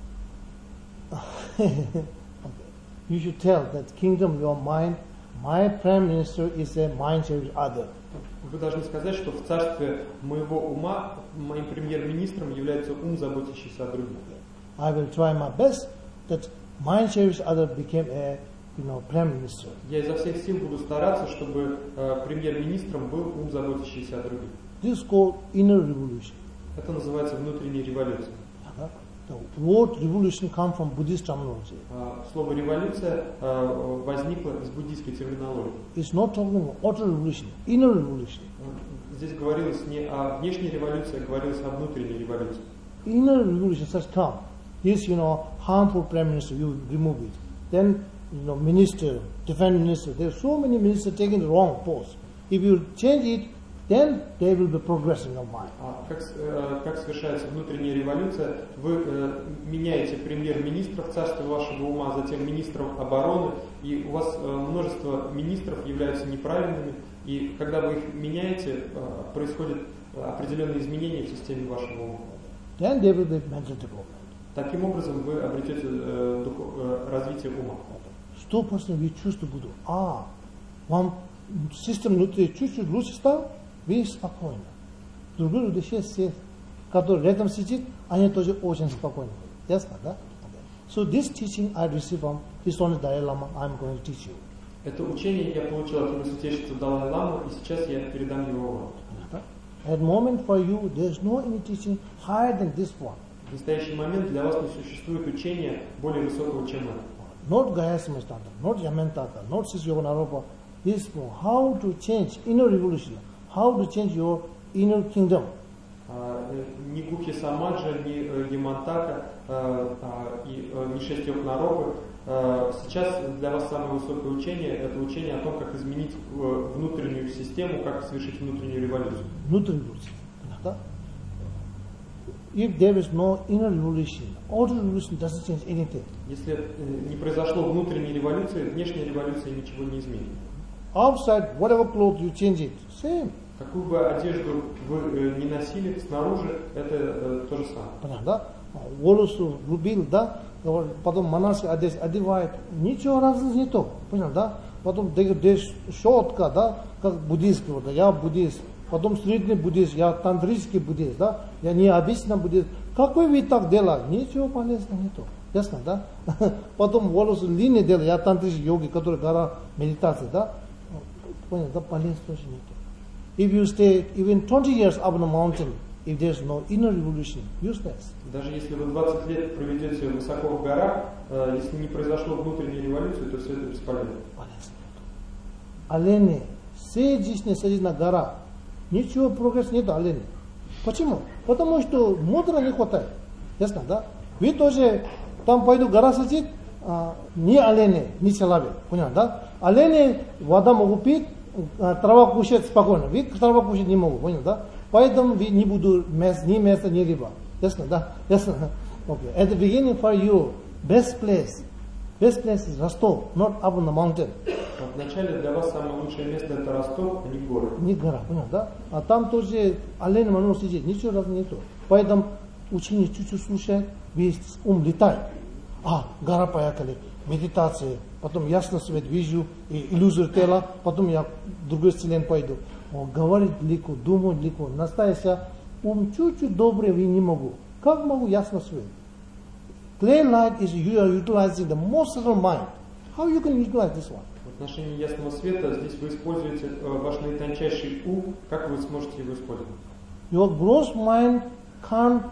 you should tell that kingdom, your mind, my prime minister is a mind service other. Вы должны сказать, что в царстве моего ума моим премьер-министром является ум, заботящийся о других. I will try my best that mind service other became a prime minister. Я изо всех сил буду стараться, чтобы премьер-министром был ум, заботящийся о других. This is called inner revolution. Это называется внутренней революцией. The word revolution comes from Buddhist terminology. Слово революция возникло из буддийской терминологии. It's not talking about outer revolution, inner revolution. Здесь говорилось не о внешней революции, а говорилось о внутренней революции. Inner revolution has come. Yes, harmful prime minister, you remove it. Then, minister, defense minister, there are so many ministers taking the wrong post. If you change it, then there will be progress in your mind. Как совершается внутренняя революция? Вы меняете премьер-министров царства вашего ума, затем министров обороны, и у вас множество министров являются неправильными, и когда вы их меняете, происходят определенные изменения в системе вашего ума. Then there will be mental development. Таким образом вы обретете развитие ума. 100% вы чувствуете, вам система внутри чуть-чуть лучше стал, вы спокойны. Другие люди все, которые рядом сидят, они тоже очень спокойны. Ясно, да? So this teaching I received from His Holiness Dalai Lama, I'm going to teach you. Это учение я получил от его святейшества Далай-ламы, и сейчас я передам его вам. At the moment for you, there is no any teaching higher than this one. В настоящий момент для вас не существует учения более высокого, чем это. Not Gaya Samastanta, not Yamantaka, not Sisyoga. This one, how to change inner revolution, how to change your inner kingdom. Ни Гухи Самаджа, ни Ямантака, ни шесть йог Наропы. Сейчас для вас самое высокое учение – это учение о том, как изменить внутреннюю систему, как совершить внутреннюю революцию. Внутреннюю революцию. If there is no inner revolution, outer revolution doesn't change anything. Если не произошло внутренней революции, внешняя революция ничего не изменит. Outside, whatever clothes you change it, same. Какую бы одежду вы не носили, снаружи это то же самое. Понятно, да? Волосы рубил, да? Потом монашеский одевает, ничего разного не то. Понятно, да? Потом щетка, да? Как буддийский, да? Я буддист. Потом средний буддист, я тантрический буддист, да? Я не обычный буддист. Какой вы так делаете? Ничего полезного не то. Ясно, да? Потом волосы длинные делают, я тантрический йоги, который гора медитации, да? Понятно, да? Полезно тоже не то. If you stay even 20 years up on the mountain, if there's no inner revolution, useless. Даже если вы 20 лет проведете высоко в горах, если не произошло внутренней революции, то все это бесполезно. Олени, все жизни сидят на горах, ничего прогресса нет олени. Почему? Потому что мудро не хватает. Ясно, да? Вы тоже там пойду гора сидит, не олени, не человек. Понятно, да? Олени вода могут пить, трава кушать спокойно. Вы трава кушать не могут, понял, да? Поэтому вы не буду ни мяса, ни рыба. Ясно, да? Ясно? Okay. At the beginning for you, best place is Rostov, not up on the mountain. Вначале для вас самое лучшее место это Ростов, а не горы. Не гора, понял, да? А там тоже олень много сидит, ничего разного нету. Поэтому ученик чуть-чуть слушает, весь ум летает. Гора поехали, медитация, потом ясно свет вижу, и иллюзию тела, потом я в другой вселенной пойду. Говорит далеко, думает далеко, настоящий ум чуть-чуть добрый вы не могу. Как могу ясно свет? Clear light is you are utilizing the most subtle mind. How you can utilize this one? В отношении ясного света здесь вы используете ваш наитончайший ум, как вы сможете его использовать? Your gross mind can't,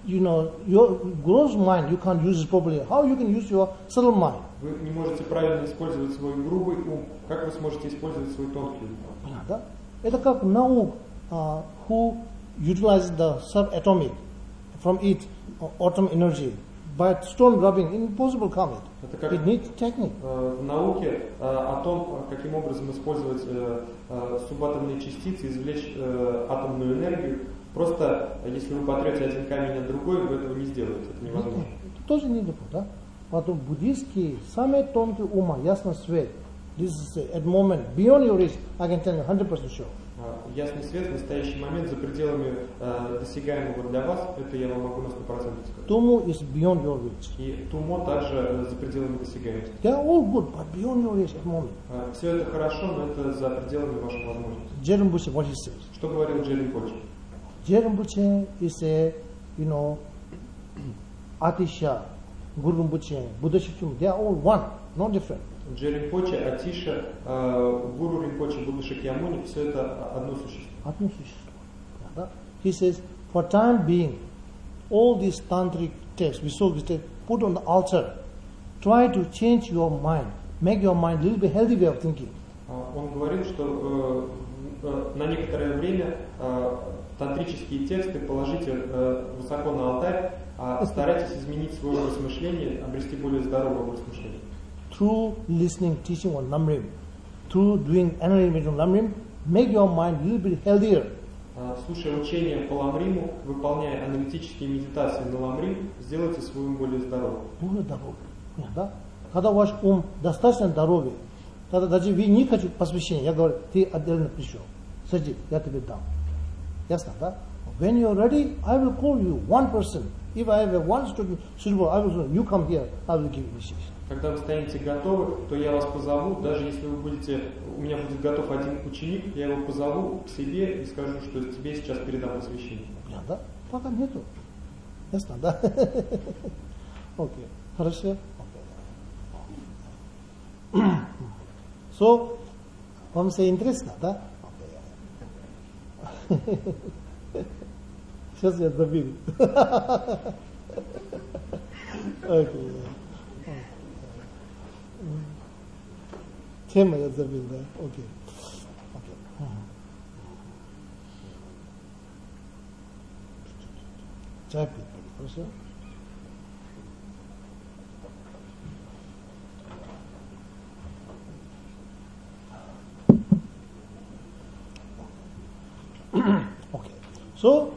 your gross mind you can't use it properly. How you can use your subtle mind? Вы не можете правильно использовать свой грубый ум, как вы сможете использовать свой тонкий ум? Понятно? Это как наук, who utilizes the subatomic from it atom energy. By stone rubbing, impossible come it. It needs technique. В науке о том, каким образом использовать субатомные частицы, извлечь атомную энергию. Просто, если вы потрете один камень от другой, вы этого не сделаете. Это невозможно. Это тоже не легко, да? Потом буддийские, самые тонкие ума, ясный свет. This is at the moment, beyond your reach, I can tell you 100% sure. Ясный свет в настоящий момент за пределами досягаемого для вас, это я вам могу на 100% сказать. Tumo is beyond your reach. И тумо также за пределами досягаемости. They are all good, but beyond your reach at the moment. Все это хорошо, но это за пределами ваших возможностей. Jerembuche, what he says? Что говорил Джеринпоче? Jerembuche is a, Atisha, Guru Rinpoche, Buddha Shikshum, they are all one, no different. Джеринпоче, Атиша, Гуру Ринпоче, Будда Шакьямуни, все это одно существо. Одно существо. He says, for time being, all these tantric texts, we saw this, put on the altar. Try to change your mind, make your mind a little bit healthy way of thinking. Он говорил, что на некоторое время тантрические тексты положите высоко на алтарь, старайтесь изменить свой образ мышления, обрести более здоровый образ мышления. Through listening, teaching on Namrim, through doing analysis on Namrim, make your mind a little bit healthier. Слушая учение по Ламриму, выполняя аналитические медитации на Ламрим, сделайте свой ум более здоровым. Более здоровым. Да? Когда ваш ум достаточно здоровый, тогда даже вы не хотите посвящения, я говорю, ты отдельно пришел. Сади, я тебе дам. Ясно, да? When you are ready, I will call you, one person. If I have one student suitable, I will say, you come here, I will give you initiation. Когда вы станете готовы, то я вас позову, даже если вы будете, у меня будет готов один ученик, я его позову к себе и скажу, что тебе сейчас передам посвящение. Да? Пока нету. Ясно, да? Окей. Хорошо? So, вам все интересно, да? Сейчас я забил. Окей. Тема я забил, да? Окей. Чай пить, хорошо? Okay. So,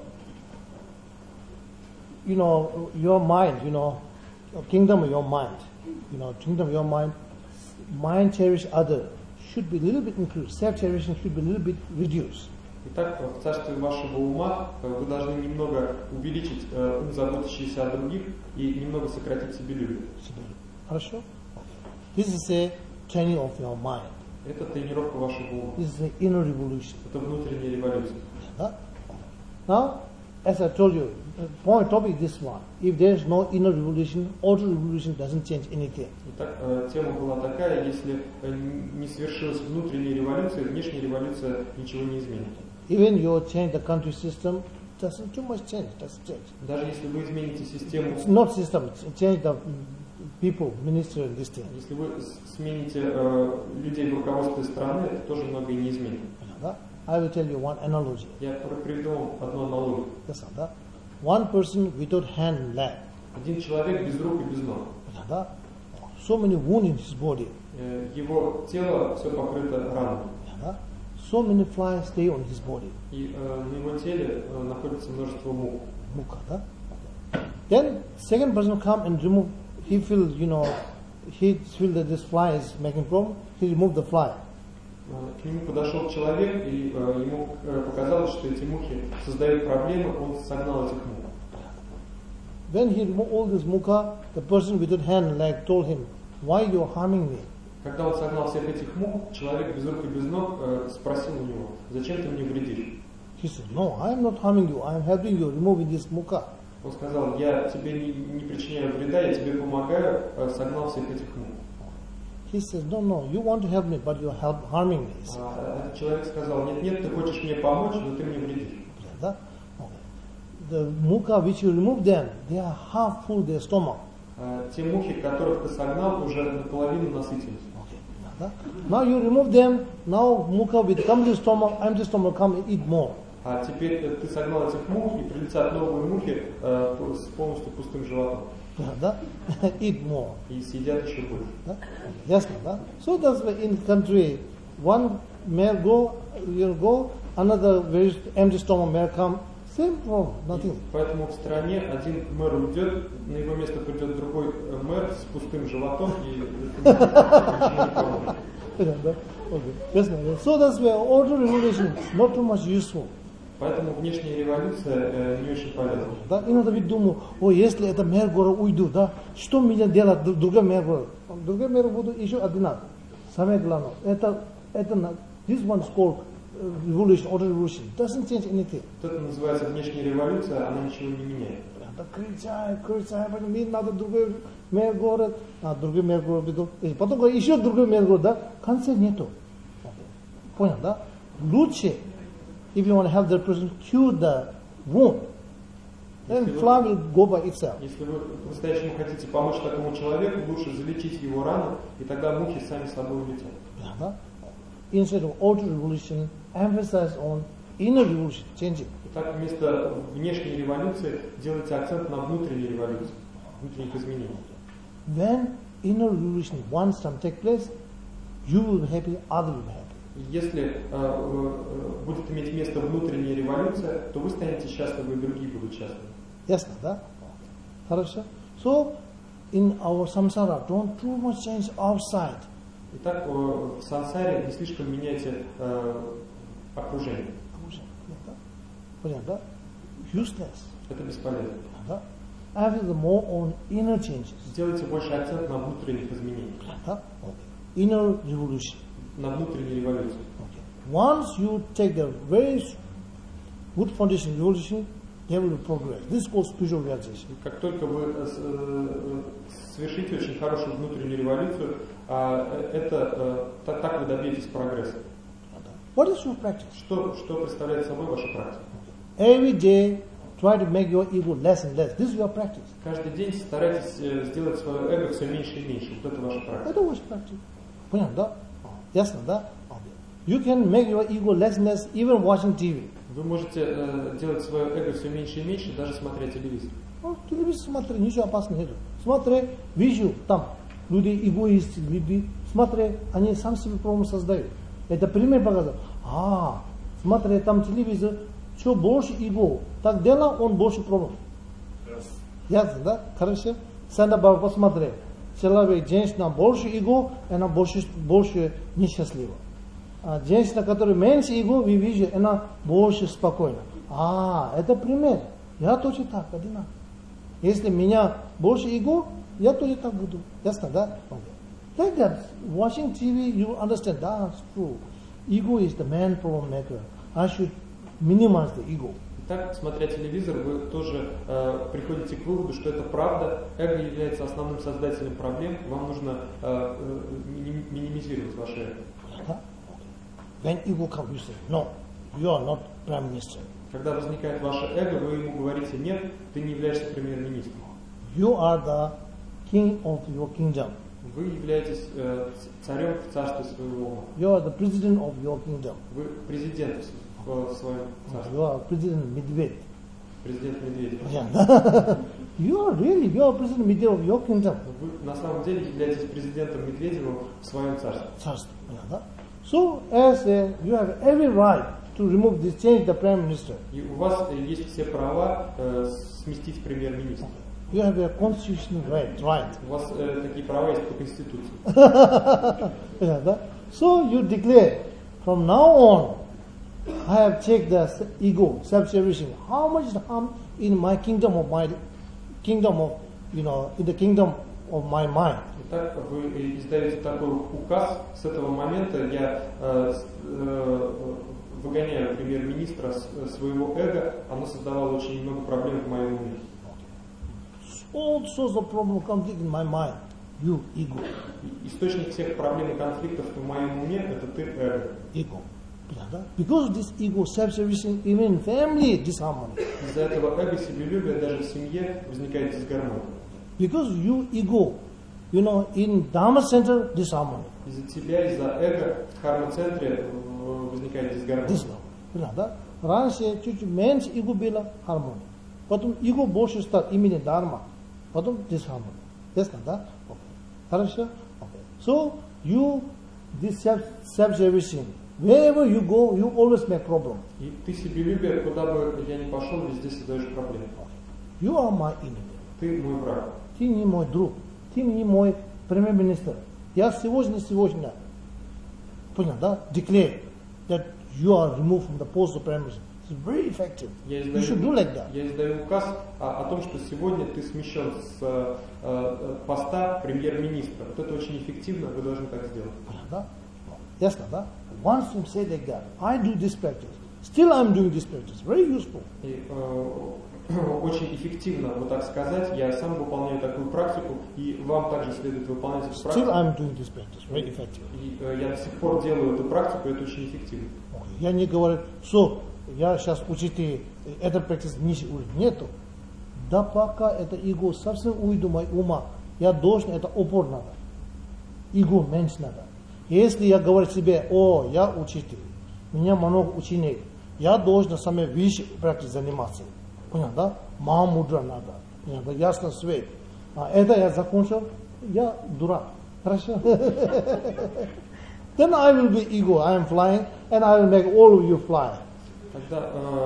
your mind, kingdom of your mind, kingdom of your mind, mind cherish other should be a little bit increased. Self-cherishing should be a little bit reduced. Итак, в царстве вашего ума вы должны немного увеличить ум, заботящийся о других, и немного сократить себелюбие. Хорошо? This is a training of your mind. Это тренировка вашего ума. This is an inner revolution. Это внутренняя революция. Now, as I told you, the topic is this one. If there is no inner revolution, outer revolution doesn't change anything. Итак, тема была такая: если не свершилась внутренняя революция, внешняя революция ничего не изменит. Even you change the country system, doesn't too much change. Doesn't change. Даже если вы измените систему, not system, change the people, minister and this thing. Если вы смените людей в руководстве страны, это тоже многое не изменит. I will tell you one analogy. Я приведу вам одну аналогию. Yes, one person without hand and leg. Один человек без рук и без ног. So many wounds in his body. Его тело все покрыто ранами. So many flies stay on his body. И на его теле находится множество мух. Мука, да? Then second person come and remove. He feel that this fly is making problem. He remove the fly. К нему подошел человек, и ему показалось, что эти мухи создают проблемы, он согнал этих мух. When he removed all this muka, the person without hand and leg told him, "Why you are harming me?" Когда он согнал всех этих мух, человек без рук и без ног спросил у него: "Зачем ты мне вредишь?" He said, "No, I am not harming you. I am helping you removing this muka." Он сказал: "Я тебе не причиняю вреда, я тебе помогаю", согнал всех этих мух. He says, "No, you want to help me, but you are harming me." Этот человек сказал: "Нет, ты хочешь мне помочь, но ты мне вредишь." The muka which you remove them, they are half full their stomach. Те мухи, которых ты согнал, уже наполовину насытились. Now you remove them. Now muka will come to the stomach. Empty stomach come and eat more. А теперь ты согнал этих мух, и прилетят новые мухи с полностью пустым животом. Eat more. И съедят еще больше. Yes, да? So that's why in country, one male go, another very empty stomach male come, same problem, nothing. Поэтому в стране один мэр уйдет, на его место придет другой мэр с пустым животом и ничего не поможет. Yes, so that's why order regulation not too much useful. Поэтому внешняя революция не очень полезна. Да, иногда ведь думаю, если это мэр города уйду, да, что мне делать, другой мэр города? Другой мэр буду еще одинаково. Самое главное, это this one is called revolution, order revolution, doesn't change anything. Это называется внешняя революция, она ничего не меняет. Да, кричай, мне надо другой мэр город, другой мэр город веду, потом еще другой мэр город, да, конца нету. Понял, да? Лучше, if you want to help that person cure the wound, then fly will go by itself. Если вы по-настоящему хотите помочь такому человеку, лучше залечить его рану, и тогда мухи сами собой улетят. Да? Instead of outer revolution, emphasize on inner revolution, changing. Итак, вместо внешней революции делайте акцент на внутренней революции, внутренних изменений. When inner revolution once take place, you will be happy, others will be happy. Если будет иметь место внутренняя революция, то вы станете счастливы, и другие будут счастливы. Ясно, да? Хорошо. So, in our samsara, don't too much change outside. Итак, в сансаре не слишком меняйте окружение. Понятно, да? Useless. Это бесполезно. Да? Have more on inner changes. Сделайте больше акцент на внутренних изменениях. Да? Okay. Inner revolution. На внутренней революции. Okay. Once you take the very good foundation revolution, they will progress. This is called spiritual realization. Как только вы совершите очень хорошую внутреннюю революцию, так вы добьетесь прогресса. What is your practice? Что представляет собой ваша практика? Every day, try to make your ego less and less. This is your practice. Каждый день старайтесь сделать свое эго все меньше и меньше. Вот это ваша практика. Это ваша практика. Понятно, да? Ясно, да? You can make your ego less and less even watching TV. Вы можете делать свое эго все меньше и меньше, даже смотря телевизор. Телевизор смотри, ничего опасного нет. Смотри, вижу, там люди эгоисты, люди, смотри, они сам себе проблему создают. Это пример показал. Смотри, там телевизор, что больше эго, так делал, он больше проблем. Ясно, да? Хорошо? Сanda Баба посмотри. Человек, женщина больше эго, она больше несчастлива. А женщина, которая меньше эго, вы видите, она больше спокойна. Это пример. Я тоже так, одинаково. Если меня больше эго, я тоже так буду. Ясно, да? Like that, watching TV, you understand, that's true. Ego is the main problem maker. I should minimize the ego. Так, смотря телевизор, вы тоже приходите к выводу, что это правда. Эго является основным создателем проблем. Вам нужно минимизировать ваше эго. When ego comes, you say, no, you are not prime minister. Когда возникает ваше эго, вы ему говорите, нет, ты не являешься премьер-министром. You are the king of your kingdom. Вы являетесь царем в царстве своего ума. You are the president of your kingdom. Вы президент в своем царстве. You are president Medvedev. Президент Медведев. You are president Medvedev of your kingdom. Вы на самом деле являетесь президентом Медведева в своем царстве. Царство. So, as you have every right to remove this, change the prime minister. И у вас есть все права сместить премьер-министра. You have a constitutional right. У вас такие права есть по Конституции. So you declare, from now on, I have checked the ego, self-servicing. How much is the harm in my kingdom of my kingdom of, in the kingdom of my mind. Итак, вы издаете такой указ. С этого момента я выгоняю премьер-министра своего эго. Оно создавало очень много проблем в моем уме. All sorts of problems conflict in my mind. You, ego. Источник всех проблем и конфликтов в моем уме это ты, эго. Ego. Because of this ego, self-servicing, even in family, disharmony. Из-за этого эго, себелюбия, даже в семье возникает дисгармония. Because you, ego, in Dharma center, disharmony. Из-за тебя, из-за эго в дхарма-центре возникает дисгармония. Да? Раньше чуть-чуть меньше эго было хармония. Потом эго больше стал именно Дharma. Потом дисharmony. Ясно, да? Хорошо? So, this self-servicing, wherever you go, you always make problem. И ты себелюбие, куда бы я ни пошел, везде создаешь проблемы. You are my enemy. Ты мой враг. Ты не мой друг. Ты не мой премьер-министр. Я сегодня, понял, да? Declare that you are removed from the post of prime minister. It's very effective. You should do like that. Я издаю указ о том, что сегодня ты смещен с поста премьер-министра. Вот это очень эффективно, вы должны так сделать. Да? Ясно, да? Once you say like that, I do this practice. Still I'm doing this practice. Very useful. И, очень эффективно вот так сказать. Я сам выполняю такую практику, и вам также следует выполнять эту практику. Still I'm doing this practice. Very effective. И я до сих пор делаю эту практику, и это очень эффективно. Я не говорю, я сейчас учитель, этот практик ниже уровня. Нету. Да пока это эго совсем уйду мой ума, я должен, это упор надо. Эго меньше надо. Если я говорю себе, я учитель, у меня много учеников, я должен самой высшей практикой заниматься. Понял, да? Мудра надо. Понял, да? Ясно свет. Это я закончил, я дурак. Хорошо? Then I will be ego, I am flying, and I will make all of you fly. Когда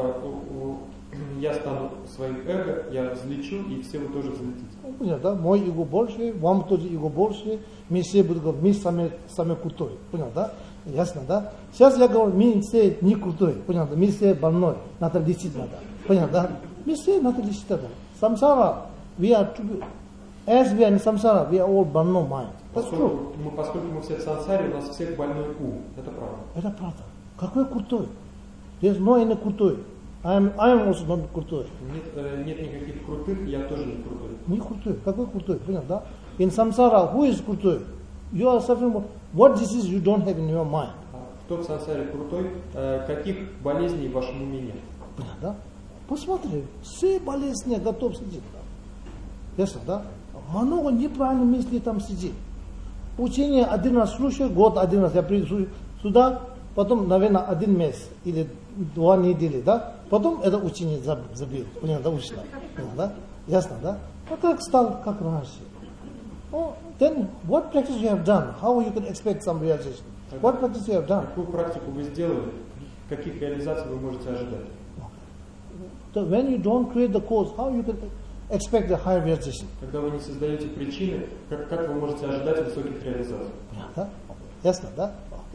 я стану своим эго, я взлечу, и все вы тоже взлетите. Понятно, да? Мой эго больше, вам тоже эго больше, мы все будем говорить, мы самые крутые. Понятно, да? Ясно, да? Сейчас я говорю, мы все не крутые. Понятно, мы все больной, надо лечить надо. Понятно, да? Мы все надо лечить надо. Samsara, we are, as we are in samsara, we are all больной mind. Поскольку мы все в сансаре, у нас всех больной ум. Это правда. Это правда. Какой крутой? There's no any крутой. I am also not крутой. Нет никаких крутых, я тоже не крутой. Не крутой. Какой крутой? Понятно, да? In samsara, who is крутой? You are suffering. What disease you don't have in your mind? Кто в сансаре крутой? Каких болезней в вашем уме нет? Понятно, да? Посмотри, все болезни готов сидеть. Да? Ясно, да? Много неправильных мыслей там сидит. Учение один раз слушаю, год один раз я приду сюда, потом, наверное, 1 месяц или 2 недели, да? Потом это учение забил. Понятно, да, ушло. Понятно, да? Ясно, да? А как стал, как раньше? Oh, then what practice you have done? How you can expect some realization? What practice you have done? Какую практику вы сделали? Каких реализаций вы можете ожидать? So when you don't create the cause, how you can expect the higher realization? Когда вы не создаете причины, как вы можете ожидать высоких реализаций? Понятно? Ясно, да?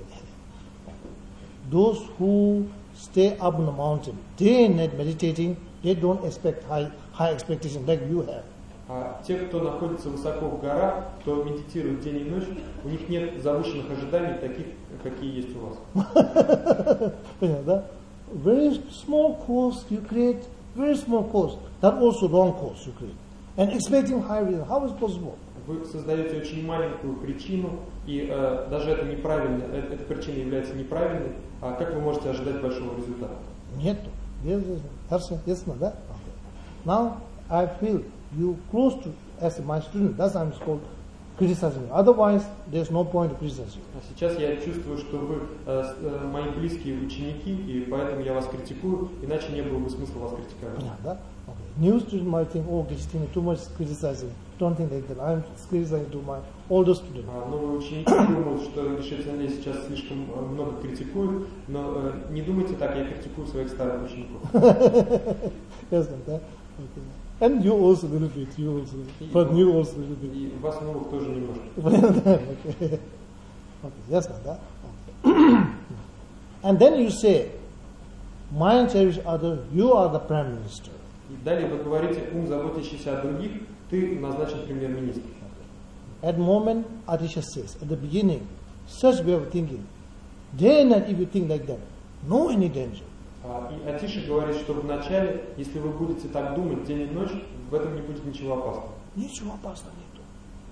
Those who stay up on the mountain, day and night meditating, they don't expect high expectation like you have. А те, кто находится высоко в горах, кто медитирует день и ночь, у них нет завышенных ожиданий, таких, какие есть у вас. Понятно, да? Very small course you create, very small course, that also wrong course you create. And expecting high result, how is possible? Вы создаете очень маленькую причину, и даже это неправильно, эта причина является неправильной, а как вы можете ожидать большого результата? Нет. Хорошо, ясно, да? Now I feel you close to as my student, that's why I'm called criticizing you. Otherwise, there's no point to criticize you. А сейчас я чувствую, что вы мои близкие ученики, и поэтому я вас критикую, иначе не было бы смысла вас критиковать. Понятно, да? Okay. New student might think, oh, Krishna, too much criticizing. Don't think like that. I'm criticizing to my older student. Новые ученики думают, что решительно сейчас слишком много критикуют, но не думайте так, я критикую своих старых учеников. Ясно, да? Okay. And you also a little bit, but you also a little bit. И вас новых тоже немножко. Okay. Ясно, да? Okay. And then you say, mind cherish other, you are the prime minister. И далее вы говорите, ум, заботящийся о других, ты назначен премьер-министром. At the moment, Atisha says, at the beginning, such way of thinking, day and night if you think like that, no any danger. И Атиша говорит, что вначале, если вы будете так думать день и ночь, в этом не будет ничего опасного. Ничего опасного нету.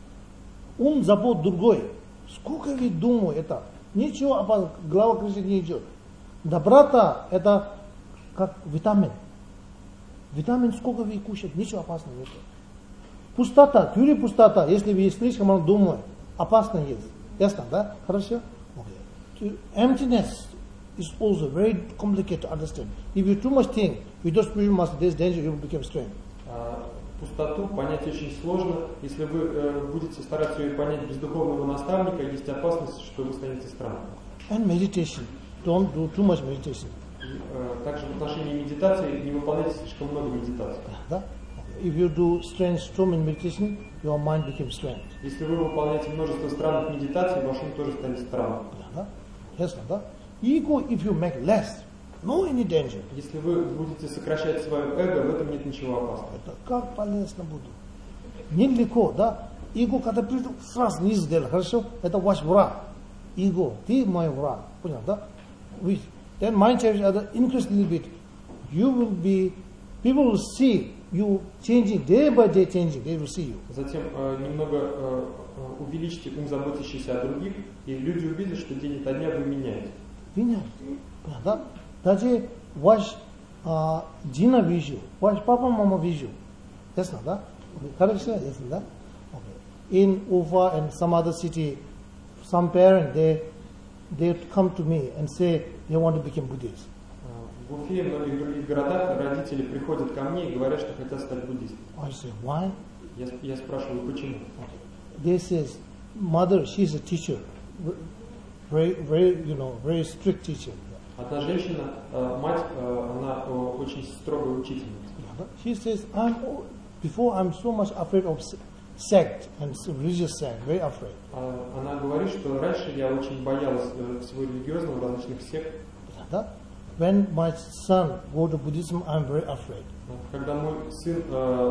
Ум забот другой. Сколько вы думаете это? Ничего опасного. Голова кричит не идет. Доброта это как витамин. Витамин сколько вы кушаете, ничего опасного нету. Пустота, тюрьма пустота. Если вы слишком много думаете, опасно есть. Ясно, да? Хорошо? Okay. Emptiness is also very complicated to understand. If you too much think, with those spiritual master, there's danger you will become strange. Пустоту понять очень сложно. Если вы будете стараться ее понять без духовного наставника, есть опасность, что вы станете странным. And meditation. Don't do too much meditation. И также в отношении медитации не выполняйте слишком много медитаций. Да? If you do strange in meditation, your mind becomes strange. Если вы выполняете множество странных медитаций, ваш ум тоже станет странным. Да? Ясно, да? Ego, if you make less, no any danger. Если вы будете сокращать свое эго, в этом нет ничего опасного. Это как полезно буду. Нелегко, да? Эго, когда придет, сразу не сделал, хорошо? Это ваш враг. Эго, ты мой враг. Понял, да? Then mind change other increase a little bit. You will be, people will see you changing, day by day changing, they will see you. Затем немного увеличьте ум, заботящийся о других, и люди увидят, что день ото дня вы меняете. Меняете. Да? Даже ваш Дина вижу, ваш папа, мама вижу. Ясно, да? Хорошо, ясно, да? Okay. In Ufa and some other city, some parent, they come to me and say they want to become Buddhist. В Уфе и многих других городах родители приходят ко мне и говорят, что хотят стать буддистами. I say, why? Я спрашиваю, почему? They says, mother, she is a teacher. very strict teacher. Одна женщина, мать, она очень строгая учительница. She says, before I'm so much afraid of sect and religious sect, very afraid. Она говорит, что раньше я очень боялась всего религиозного, различных сект. When my son go to Buddhism, I'm very afraid. Когда мой сын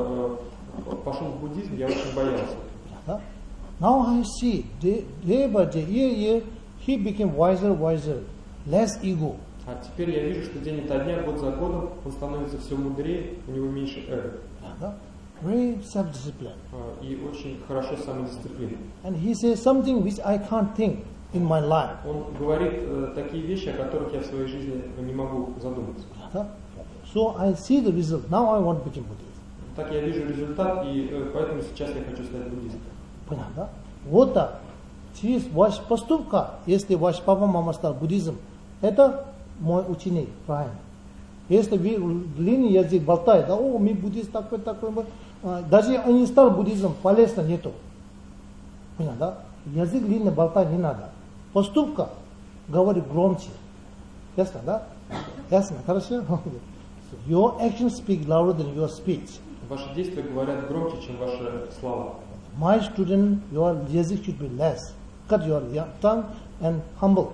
пошел в буддизм, я очень боялся. Now I see, day by day, year, he became wiser, less ego. А теперь я вижу, что день ото дня, год за годом, он становится все мудрее, у него меньше эго. Very self-discipline. И очень хорошо самодисциплина. And he says something which I can't think in my life. Он говорит такие вещи, о которых я в своей жизни не могу задуматься. So I see the result. Now I want to become Buddhist. Так я вижу результат, и поэтому сейчас я хочу стать буддистом. Понятно? Вот так. Через ваш поступка, если ваш папа, мама стал буддизм, это мой ученик, правильно? Если вы длинный язык болтает, мы буддист такой, даже они стал буддизм, полезно нету. Понятно? Язык длинный болтать не надо. Поступка говорит громче. Ясно, да? Ясно, хорошо? Your actions speak louder than your speech. Ваши действия говорят громче, чем ваши слова. My student, your язык should be less. Cut your tongue and humble.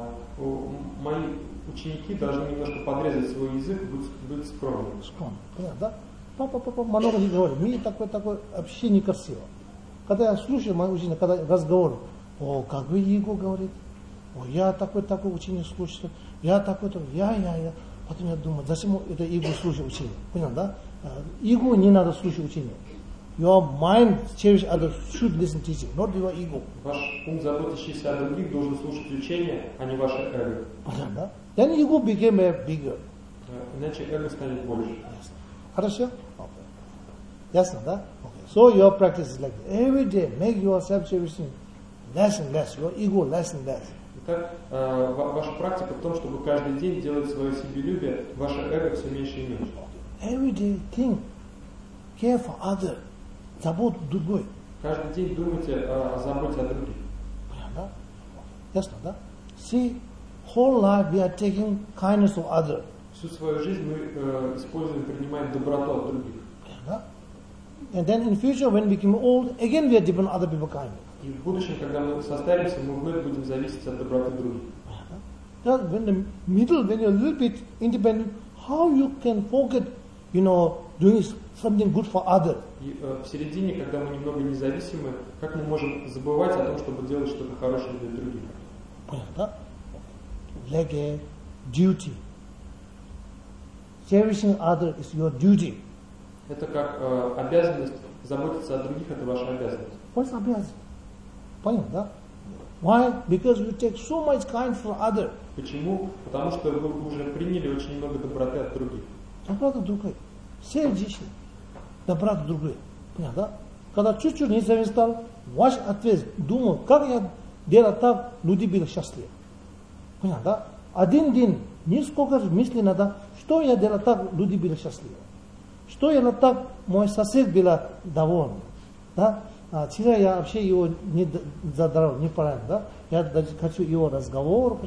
Мои ученики должны немножко подрезать свой язык, быть скромными. Понятно, да? Папа, много не говорит. Мне такой вообще некрасиво. Когда я слушаю мои ученики, когда разговор, как вы его говорите, я такой ученик слушаю, я такой, я. Потом я думаю, зачем это его слушать ученик? Понял, да? Ego не надо слушать ученик. Your mind cherish others should listen to teaching, not your ego. Ваш ум, заботящийся о других, должен слушать учение, а не ваше эго. Понятно, да? Then ego became bigger. Иначе эго станет больше. Yes. Хорошо? Okay. Ясно, да? Okay. So your practice is like every day make your self-cherishing less and less, your ego less and less. Итак, ваша практика в том, чтобы каждый день делать свое себелюбие, ваше эго все меньше и меньше. Every day think, care for others, заботу другой. Каждый день думайте о заботе о других. Понятно? Ясно, да? See, whole life we are taking kindness of others. Всю свою жизнь мы используем, принимаем доброту от других. Понятно? And then in future, when we become old, again we are dependent on other people's kindness. И в будущем, когда мы состаримся, мы вновь будем зависеть от доброты других. When the middle, when you're a little bit independent, how you can forget, doing something good for others? И в середине, когда мы немного независимы, как мы можем забывать о том, чтобы делать что-то хорошее для других? Понятно? Like a duty. Cherishing others is your duty. Это как обязанность заботиться о других, это ваша обязанность. What's обязанность? Понятно, да? Why? Because you take so much kind for others. Почему? Потому что вы уже приняли очень много доброты от других. Доброта другой. Сердечно. Доброта другой. Понятно, да? Когда чуть-чуть независим стал, ваш ответ, думаю, как я делал так, люди были счастливы. Понятно, да? Один день, несколько мыслей надо, что я делал так, люди были счастливы. Что я делал так, мой сосед был доволен. Да? Вчера я вообще его не задрал, неправильно, да? Я даже хочу его разговор,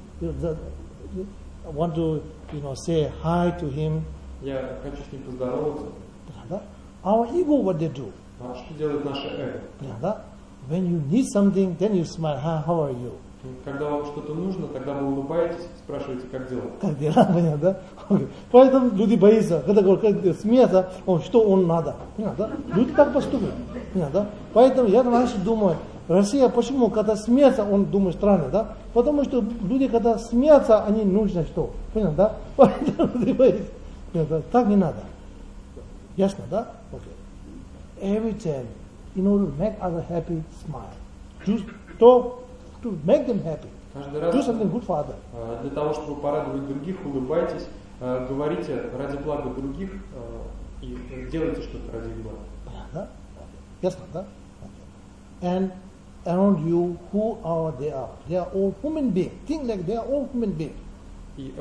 want to, say hi to him. Я хочу с ним поздороваться. Да? Our ego, what they do? А что делает наше эго? Да? When you need something, then you smile. How are you? Когда вам что-то нужно, тогда вы улыбаетесь, спрашиваете, как дела. Как дела, понятно, да? Okay. Поэтому люди боятся, когда говорят, смеются, что он надо. Понятно, да? Люди так поступают. Понятно, да? Поэтому я раньше думаю, Россия, почему, когда смеется, он думает странно, да? Потому что люди, когда смеются, они нужны что? Понятно, да? Поэтому люди боятся. Понятно, да? Так не надо. Ясно, да? Okay. Every time, in order to make others happy, smile. To make them happy. Каждый раз, do something good for others. Для того, чтобы порадовать других, улыбайтесь, говорите ради блага других и делайте что-то ради их блага. Да? Ясно, да? Okay. And around you, who are they are? They are all human beings. Think like they are all human beings. И,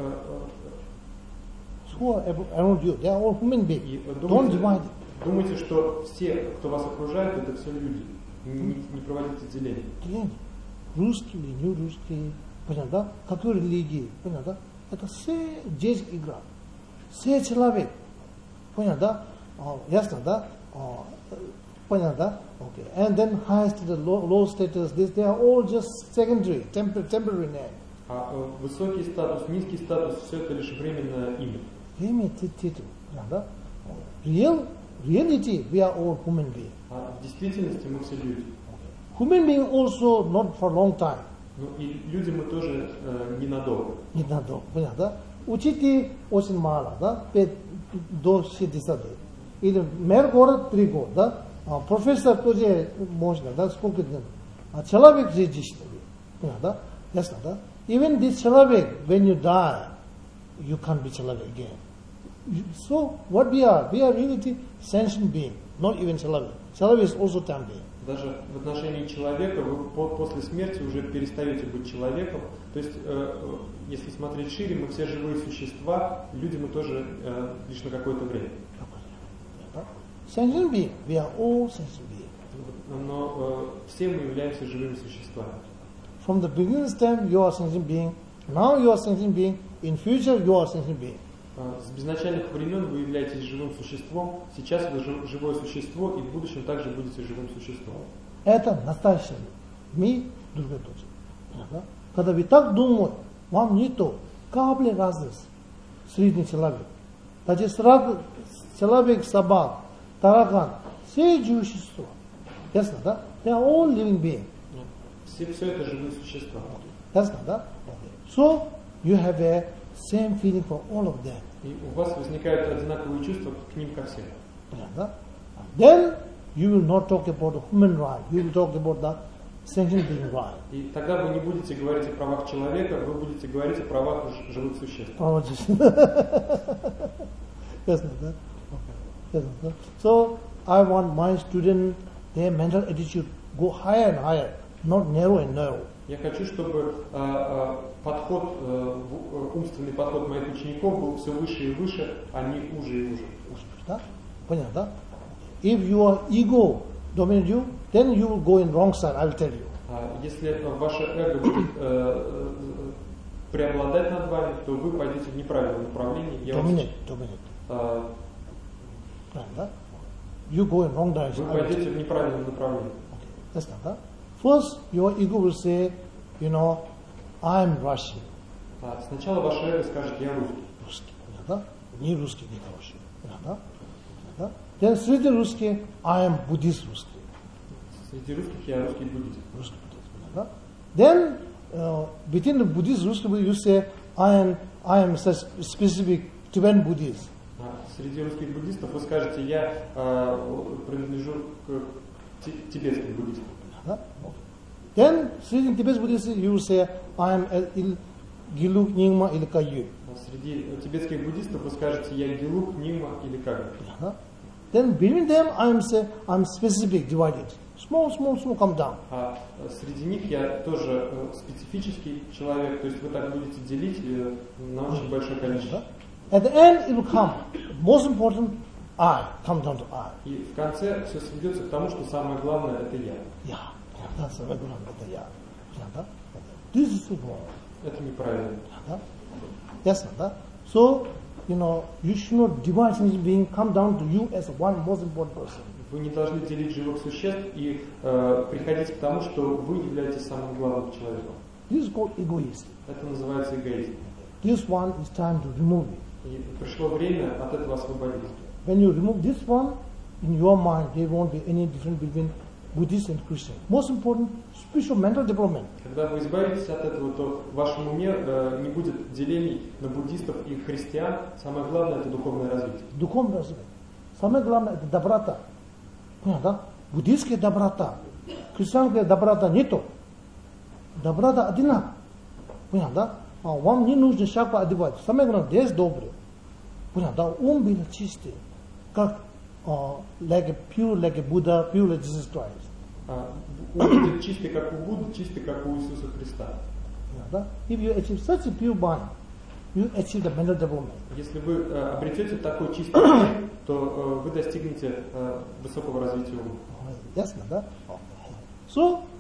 who are around you? They are all human beings. Don't divide it. Думайте, что все, кто вас окружает, это все люди. Не проводите деление. русский или не русский, понятно, да? Какой религии, понятно, да? Это все здесь игра. Все человек, понятно, да? Ясно, да? Понятно, да? Okay. And then high status, low status, they are all just secondary, temporary name. Высокий статус, низкий статус, все это лишь временное имя. Имя, титул, да? Reality, we are all human beings. В действительности мы все люди. Human being also not for a long time. Ну и люди мы тоже ненадолго. Ненадолго, понятно, да? Учитель очень мало, да? 5 до 60 лет. Или мэр город 3 года, да? Профессор тоже можно, да? Сколько лет? Человек здесь 10 лет, понятно, да? Ясно, да? Even this человек, when you die, you can't be человек again. So what we are reality sentient being, not even человек. Человек is also time being. Даже в отношении человека вы после смерти уже перестаете быть человеком. То есть, если смотреть шире, мы все живые существа, люди мы тоже лишь на какое-то время. Sentient being, we are all sentient being. Но все мы являемся живыми существами. From the beginning time, you are sentient being. Now you are sentient being. In future, you are sentient being. С безначальных времен вы являетесь живым существом, сейчас вы живое существо, и в будущем также будете живым существом. Это настоящее. Мы другой тоже. Когда вы так думаете, вам не то. Капли разницы. Средний человек. Даже человек, собак, таракан. Все живые существа. Ясно, да? They are all living beings. Все это живые существа. Ясно, да? So, you have a same feeling for all of them. И у вас возникают одинаковые чувства к ним ко всем. Yeah, then you will not talk about the human right. You will talk about the sentient being right. И тогда вы не будете говорить о правах человека, вы будете говорить о правах живых существ. Yes, да? Yes, да? So I want my student, their mental attitude go higher and higher, not narrow and narrow. Я хочу, чтобы подход, умственный подход моих учеников был все выше и выше, а не уже и уже. Да? Понятно, да? If your ego dominates you, then you will go in wrong side, I will tell you. Если ваше эго будет преобладать над вами, то вы пойдете в неправильном направлении. Dominate. Да? You go in wrong direction. Вы пойдете в неправильном направлении. Ясно, да? First, your ego will say, you know, I'm Russian. Сначала ваше эго скажет, я русский. Русский, да? Не русский, не хороший. Да? Then среди русских, I am Buddhist русский. Среди русских я русский буддист. Русский буддист, да? Then, within the Buddhist rusky, you say, I am such specific Tibetan Buddhist. Среди русских буддистов вы скажете, я принадлежу к тибетским буддистам. Then, среди тибетских буддистов, you say, I am Giluk, Nyingma или Kagyu. Среди тибетских буддистов вы скажете, я Гилук, Нингма или Кагyu. Then between them, I'm specific, divided. Small, come down. А среди них я тоже специфический человек, то есть вы так будете делить на очень большое количество. At the end, it will come. Most important, I. Come down to I. И в конце все сведется к тому, что самое главное это я. Да, самое главное это я. This is wrong. Это неправильно. Ясно, да? So, you know, you should not divide sentient being, come down to you as one most important person. Вы не должны делить живых существ и приходить к тому, что вы являетесь самым главным человеком. This is called egoism. Это называется эгоизм. This one is time to remove it. И пришло время от этого освободиться. When you remove this one, in your mind there won't be any difference between Buddhist and Christian. Most important, spiritual mental development. Когда вы избавитесь от этого, то в вашем уме не будет делений на буддистов и христиан. Самое главное это духовное развитие. Духовное развитие. Самое главное это доброта. Понятно, да? Буддистская доброта, христианская доброта нету. Доброта одинаковая. Понятно, да? Вам не нужно шапку одевать. Самое главное, здесь добрый. Понятно, да? Ум был чистый. Как like a Buddha, pure like Jesus Christ. Ум будет чистый, как у Будды, чистый, как у Иисуса Христа. Да? If you achieve such a pure mind, you achieve the mental development. Если вы обретете такой чистый ум, то вы достигнете высокого развития ума. Ясно, да? So,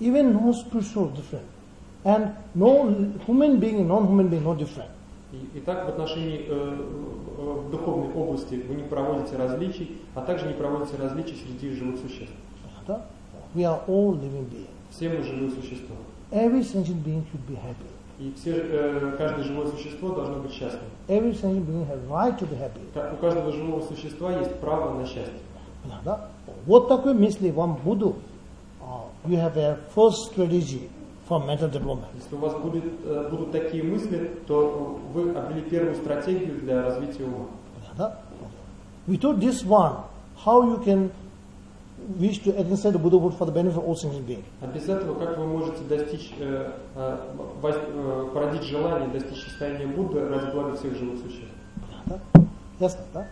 even no spiritual different. And no human being and non-human being no different. Итак, в отношении в духовной области вы не проводите различий, а также не проводите различий среди живых существ. We are all living beings. Все мы живые существа. Every sentient being should be happy. И каждое живое существо должно быть счастливым. Every sentient being has right to be happy. У каждого живого существа есть право на счастье. Вот такой мысли вам буду. You have a first strategy for mental development. Если у вас будут такие мысли, то вы обрели первую стратегию для развития ума. Without this one, how you can wish to administer the Buddhahood for the benefit of all sentient beings? А без этого как вы можете достичь, породить желание достичь состояния Будды ради блага всех живых существ? Ясно, да?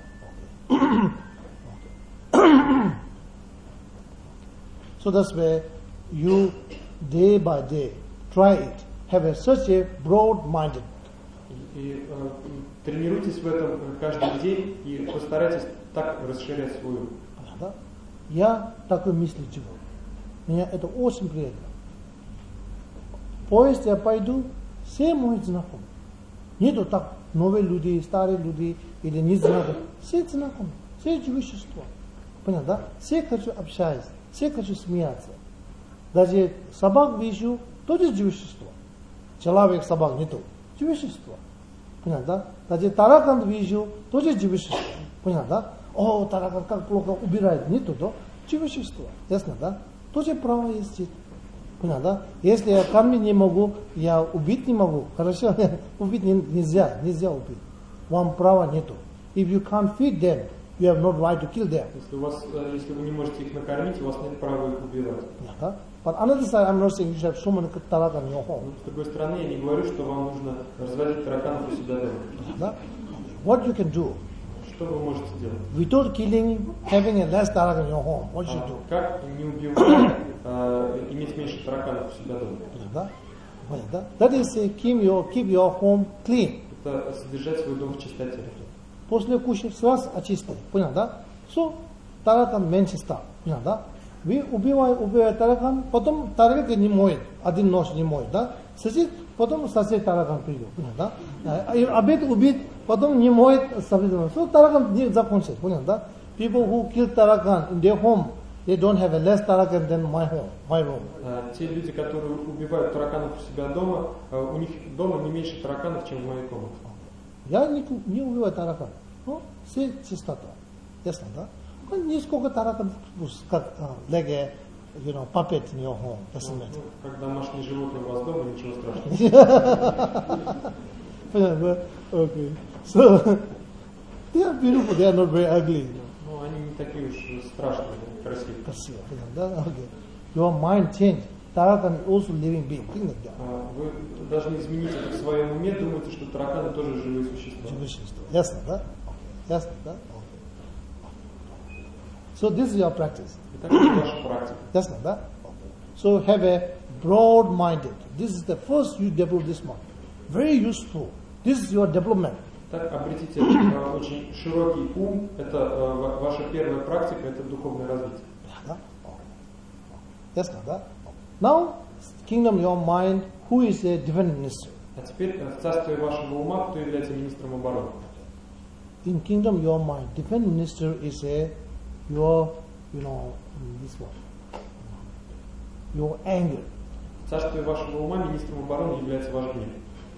So that's where you day by day try it. Have such a broad-minded. И тренируйтесь в этом каждый день и постарайтесь так расширять свой ум. Я такой мысли живу. Меня это очень приятно. В поезд я пойду, все мои знакомые. Нету так новые люди, старые люди или не знакомые. Все знакомые, все существа. Понятно, да? Все хочу общаться, все хочу смеяться. Даже собак вижу, тоже существо. Человек, собак нету. Существо. Понятно, да? Даже таракан вижу, тоже существо. Понятно, да? О, таракан как плохо убирает. Нету, да? Существо. Ясно, да? Тоже право есть. Понятно, да? Если я кормить не могу, я убить не могу. Хорошо? Убить нельзя убить. Вам права нету. If you can't feed them, you have no right to kill them. Если вы не можете их накормить, у вас нет права их убивать. Да? But another side, I'm not saying you should have so many таракан in your home. С другой стороны, я не говорю, что вам нужно разводить тараканов у себя дома. Да? What you can do? Что вы можете сделать? Without killing, having a less tarakan in your home, what you should do? Как не убивать, иметь меньше тараканов у себя дома? Да? That is keep your home clean. Это содержать свой дом в чистоте. После кушать сразу очистить. Понял, да? So, таракан меньше стал. Понял, да? Вы убиваете таракан, потом таракан не моет, один нож не моет, да? Сосед, потом сосед таракан придет, понял, да? Обед убит, потом не моет сосед. So, таракан не закончит, понял, да? People who kill tarakan in their home, they don't have a less tarakan than my room. Те люди, которые убивают тараканов у себя дома, у них дома не меньше тараканов, чем в моей комнате. Я не убиваю таракан, но все чистота, ясно, да? Несколько тараканов, как like a puppet in your home, doesn't matter. Как домашние животные у вас дома, ничего страшного. Okay. So, they are beautiful, they are not very ugly. Ну, они не такие уж страшные, красивые. Красивые, да? Okay. Your mind changed. Таракан also living being, think like that. Вы должны изменить это в своем уме, думаете, что тараканы тоже живые существа. Живые существа, ясно, да? Ясно, да? So this is your practice. That's not that. So have a broad-minded. This is the first you develop this mind. Very useful. This is your development. Так, обретите очень широкий ум. Это ваша первая практика, это духовное развитие. That's not that. Now, kingdom your mind. Who is a defense minister? А теперь в царстве вашего ума кто является министром обороны? In kingdom your mind, defense minister is your this one. Your anger. В царстве вашего ума министром обороны является ваш гнев.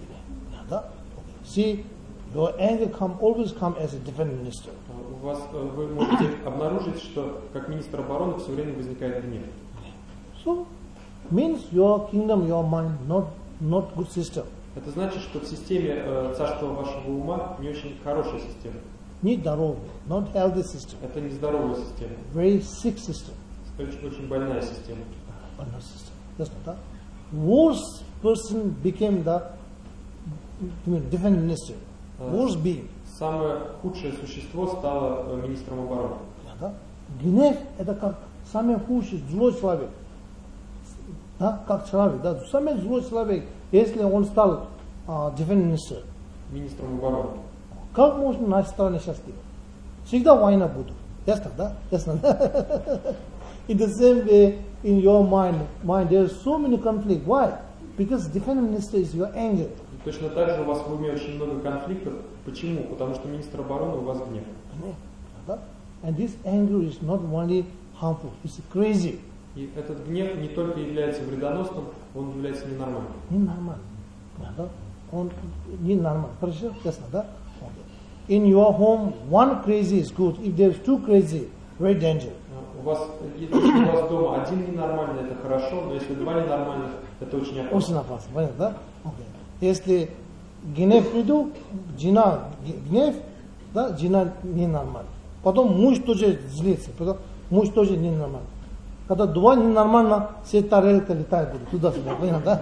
See, your anger always come as a defense minister. Вы можете обнаружить, что как министр обороны все время возникает гнев. So, means your kingdom, your mind, not good system. Это значит, что в системе царства вашего ума не очень хорошая система. Не здоровый, not healthy system. Это не здоровая система. Very sick system. Очень больная система. Больная система. That's not that. Worst person became the defense minister. Worst being. Самое худшее существо стало министром обороны. Гнев это как самый худший злой человек. Да, как человек, да, самый злой человек, если он стал defense minister. Министром обороны. Как можно на стороне счастливо? Всегда война будет. Ясно, да? Ясно, да? In the same way, in your mind there are so many conflicts. Why? Because defense minister is your anger. Точно так же у вас в уме очень много конфликтов. Почему? Потому что министр обороны у вас гнев. And this anger is not only harmful, it's crazy. И этот гнев не только является вредоносным, он является ненормальным. Ненормальным. Он ненормальный. Хорошо? Ясно, да? In your home, one crazy is good. If there's two crazy, very dangerous. Если у вас дома один ненормальный, это хорошо, но если два ненормальных, это очень опасно. Очень опасно, понятно, да? Если гнев приду, жена гнев, да, жена ненормальная. Потом муж тоже злится, потом муж тоже ненормальный. Когда два ненормально, все тарелка летает будет туда-сюда, понятно,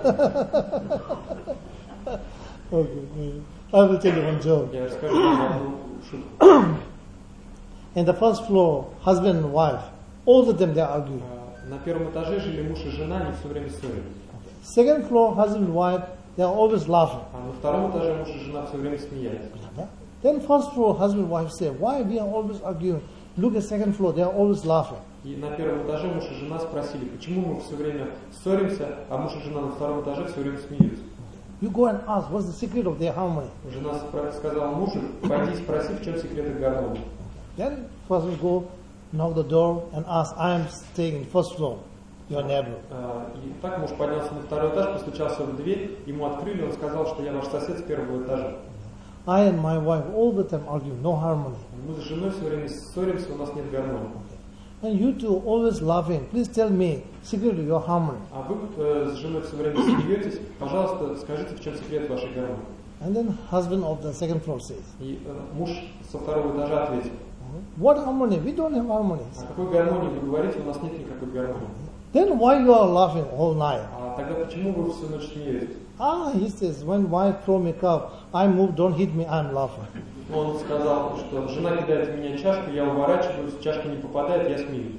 да? I will tell you one joke. Я расскажу вам одну шутку. In the first floor, husband and wife, all of them they are arguing. На первом этаже жили муж и жена, они все время ссорились. Second floor, husband and wife, they are always laughing. А на втором этаже муж и жена все время смеялись. Then first floor, husband and wife say, why we are always arguing? Look at second floor, they are always laughing. И на первом этаже муж и жена спросили, почему мы все время ссоримся, а муж и жена на втором этаже все время смеются. You go and ask, what's the secret of their harmony? Жена сказала мужу, пойди спроси, в чем секрет их гармонии. Then first we go, knock the door and ask, I am staying in first floor, your neighbor. И так муж поднялся на второй этаж, постучался в дверь, ему открыли, он сказал, что я ваш сосед с первого этажа. I and my wife all the time argue, no harmony. Мы с женой все время ссоримся, у нас нет гармонии. And you two always laughing. Please tell me secret of your harmony. А вы с женой все время смеетесь, пожалуйста, скажите, в чем секрет вашей гармонии. And then husband of the second floor says, И муж со второго этажа ответил, what harmony? We don't have harmony. о какой гармонии вы говорите, у нас нет никакой гармонии. Then why you are laughing all night? А тогда почему вы всю ночь смеетесь? He says, when wife throw me cup, I move, don't hit me, I'm laughing. Он сказал, что жена кидает в меня чашку, я уворачиваюсь, чашка не попадает, я смеюсь.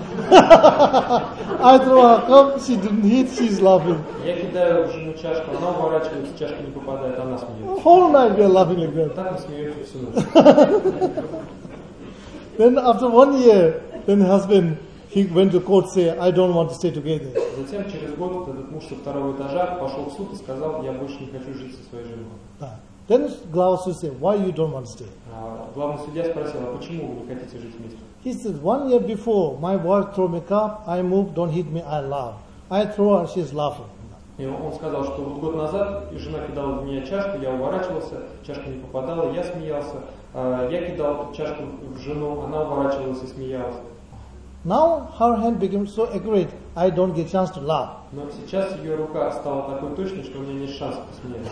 I throw her cup, she didn't hit, she's laughing. Я кидаю в жену чашку, она уворачивается, чашка не попадает, она смеется. Whole night we are laughing like that. Так мы смеемся всю ночь. Then after 1 year, then husband, he went to court, say, I don't want to stay together. Затем через год этот муж со второго этажа пошел в суд и сказал, я больше не хочу жить со своей женой. Then главный судья said, why you don't want to stay? Главный судья спросил, а почему вы не хотите жить вместе? He said, 1 year before, my wife throw me cup, I move, don't hit me, I laugh. I throw her, she's laughing. И он сказал, что вот год назад жена кидала в меня чашку, я уворачивался, чашка не попадала, я смеялся. Я кидал чашку в жену, она уворачивалась и смеялась. Now her hand became so accurate, I don't get chance to laugh. Но сейчас ее рука стала такой точной, что у меня нет шанса посмеяться.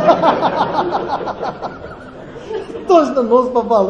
Точно, нос попал.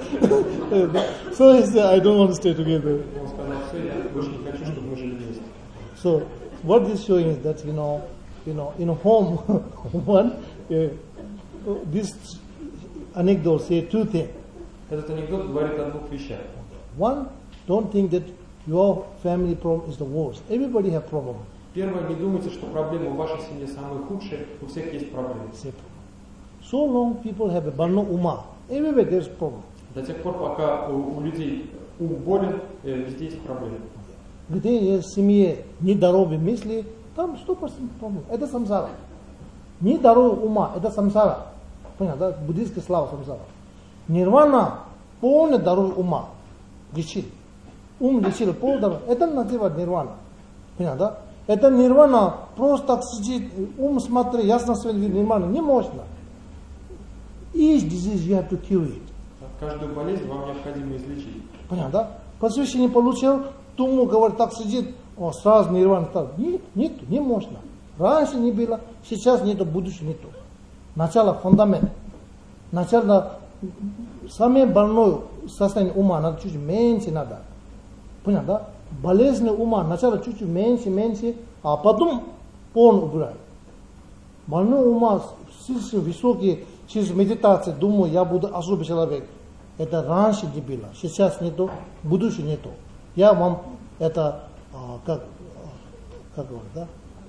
So he said, I don't want to stay together. Он сказал, все, я больше не хочу, чтобы мы жили вместе. So what this showing is that in a home, one this anecdote say two things. Этот анекдот говорит о двух вещах. One, don't think that your family problem is the worst. Everybody have problem. Первое, не думайте, что проблемы в вашей семье самые худшие, у всех есть проблемы. So long people have a barno uma. Everywhere there's problem. До тех пор, пока у людей ум болен, везде есть проблемы. Где есть в семье нездоровые мысли, там 100% проблем. Это самсара. Нездоровый ума, это самсара. Понятно, да? Буддийская слава самсара. Нирвана, полный здоровый ума. Лечил. Ум лечил, полный здоровый. Это называется нирвана. Понятно, да? Это нирвана, просто так сидит, ум смотри, ясно смотрит, нирвана. Не можно. Each disease you have to cure it. Каждую болезнь вам необходимо излечить. Понятно, да? Посвящение получил, тому говорит, так сидит, сразу нирвана стал. Нет, не можно. Раньше не было, сейчас нету, будущего нету. Начало фундамент. Начало самое больное состояние ума, надо чуть меньше надо. Понятно, да? Болезнь ума, начало чуть-чуть меньше, а потом полный убирает. Больной ума, слишком высокий, через медитацию, думаю, я буду особый человек. Это раньше не было, сейчас нету, будущего нету. Я вам это, как говорят, да?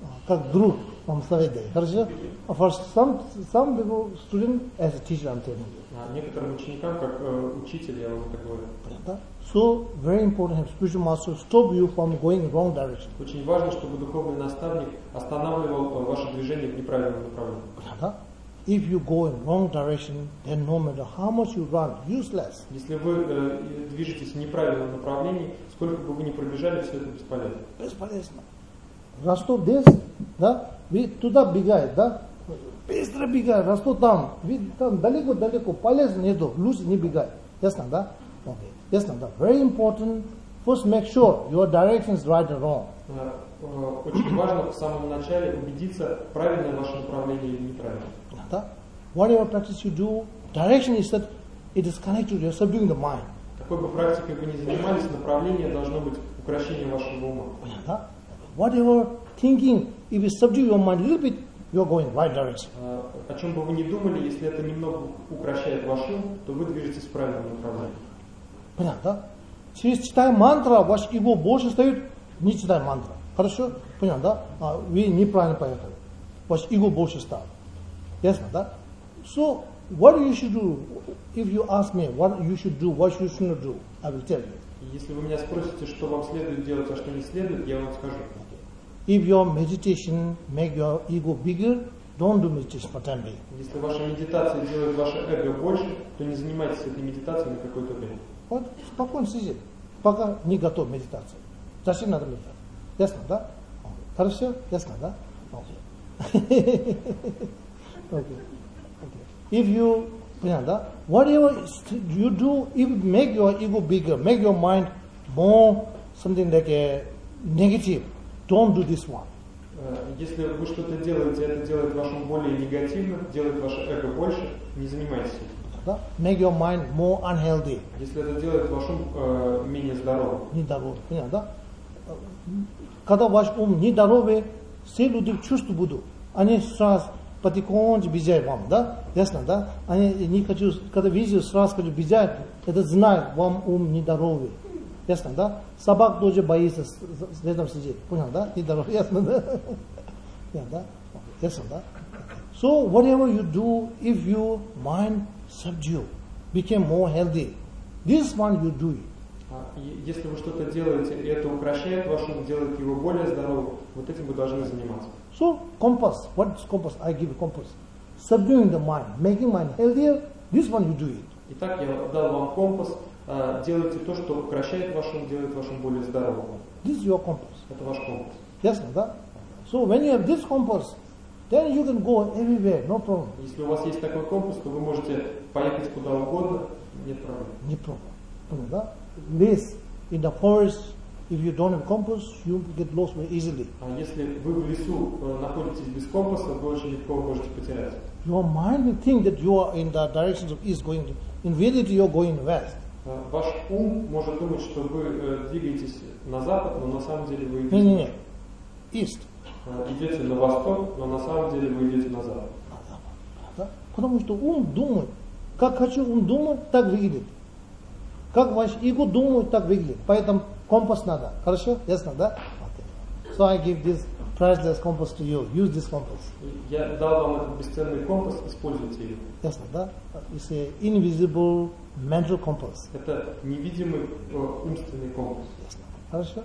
как друг вам совет даю. Хорошо? For some people, student as a teacher, I'm telling you. Некоторым ученикам, как учитель, я вам это говорю. So, very important, have spiritual master stop you from going wrong direction. Очень важно, чтобы духовный наставник останавливал ваше движение в неправильном направлении. If you go in wrong direction, then no matter how much you run, useless. Если вы движетесь в неправильном направлении, сколько бы вы ни пробежали, все это бесполезно. Бесполезно. Растут здесь, да, ведь туда бегает, да, быстро бегает, растут там, ведь там далеко, полезно нету, лучше не бегать. Ясно, да? Okay. Ясно, да? Very important, first make sure your direction is right or wrong. Очень важно в самом начале убедиться, правильное ваше направление или неправильное. Да? Whatever practice you do, direction is that it is connected, you are subduing the mind. Какой бы практикой вы ни занимались, направление должно быть укрощение вашего ума. Да? Whatever thinking, if you subdue your mind a little bit, you are going right direction. О чем бы вы ни думали, если это немного укрощает ваш ум, то вы движетесь в правильном направлении. Понятно, да? Через читая мантра, ваш его больше стоит, не читай мантра. Хорошо? Понятно, да? Вы неправильно поехали. Ваш его больше стал. Ясно, да? So, what you should do, if you ask me what you should do, what you shouldn't do, I will tell you. Если вы меня спросите, что вам следует делать, а что не следует, я вам скажу. If your meditation make your ego bigger, don't do meditation for 10 days. Если ваша медитация делает ваше эго больше, то не занимайтесь этой медитацией на какое-то время. Вот спокойно сидит, пока не готов медитация. Зачем надо медитация? Ясно, да? Хорошо? Ясно, да? Okay. If you, да? Whatever you do, if you make your ego bigger, make your mind more something like a negative, don't do this one. Если вы что-то делаете, это делает ваш ум более негативным, делает ваше эго больше, не занимайтесь этим. Да? Make your mind more unhealthy. Если это делает ваш ум менее здоровым. Нездоровый, понятно, да? Когда ваш ум нездоровый, все люди чувства будут. Они сразу потихоньку бежать вам, да? Ясно, да? Они не хотят, когда видят, сразу хотят бежать, это знает, вам ум нездоровый. Ясно, да? Собак тоже боится рядом сидеть. Понял, да? Нездоровый, ясно, да? Да? Ясно, да? So, whatever you do, if your mind subdue, become more healthy, this one you do it. Если вы что-то делаете, и это укращает ваш ум, делает его более здоровым, вот этим вы должны заниматься. So, compass, what is compass? I give a compass. Subduing the mind, making mind healthier, this one you do it. Итак, я дал вам компас, делайте то, что укращает ваш ум, делает ваш ум более здоровым. This is your compass. Это ваш компас. Ясно, да? So, when you have this compass, then you can go everywhere, no problem. Если у вас есть такой компас, то вы можете поехать куда угодно, нет проблем. Не problem. Да? Live in the forest, if you don't have compass, you get lost very easily. А если вы в лесу находитесь без компаса, вы очень легко можете потеряться. Your mind will think that you are in the direction of east going. In reality, you are going west. Ваш ум может думать, что вы двигаетесь на запад, но на самом деле вы идете Не. East. Идете на восток, но на самом деле вы идете на запад. Да? Потому что ум думает. Как хочу ум думать, так выглядит. Как ваш эго думает, так выглядит. Поэтому компас надо. Хорошо? Ясно, да? Okay. So I give this priceless compass to you. Use this compass. Я дал вам этот бесценный компас, используйте его. Ясно, да? It's an invisible mental compass. Это невидимый умственный компас. Ясно. Хорошо?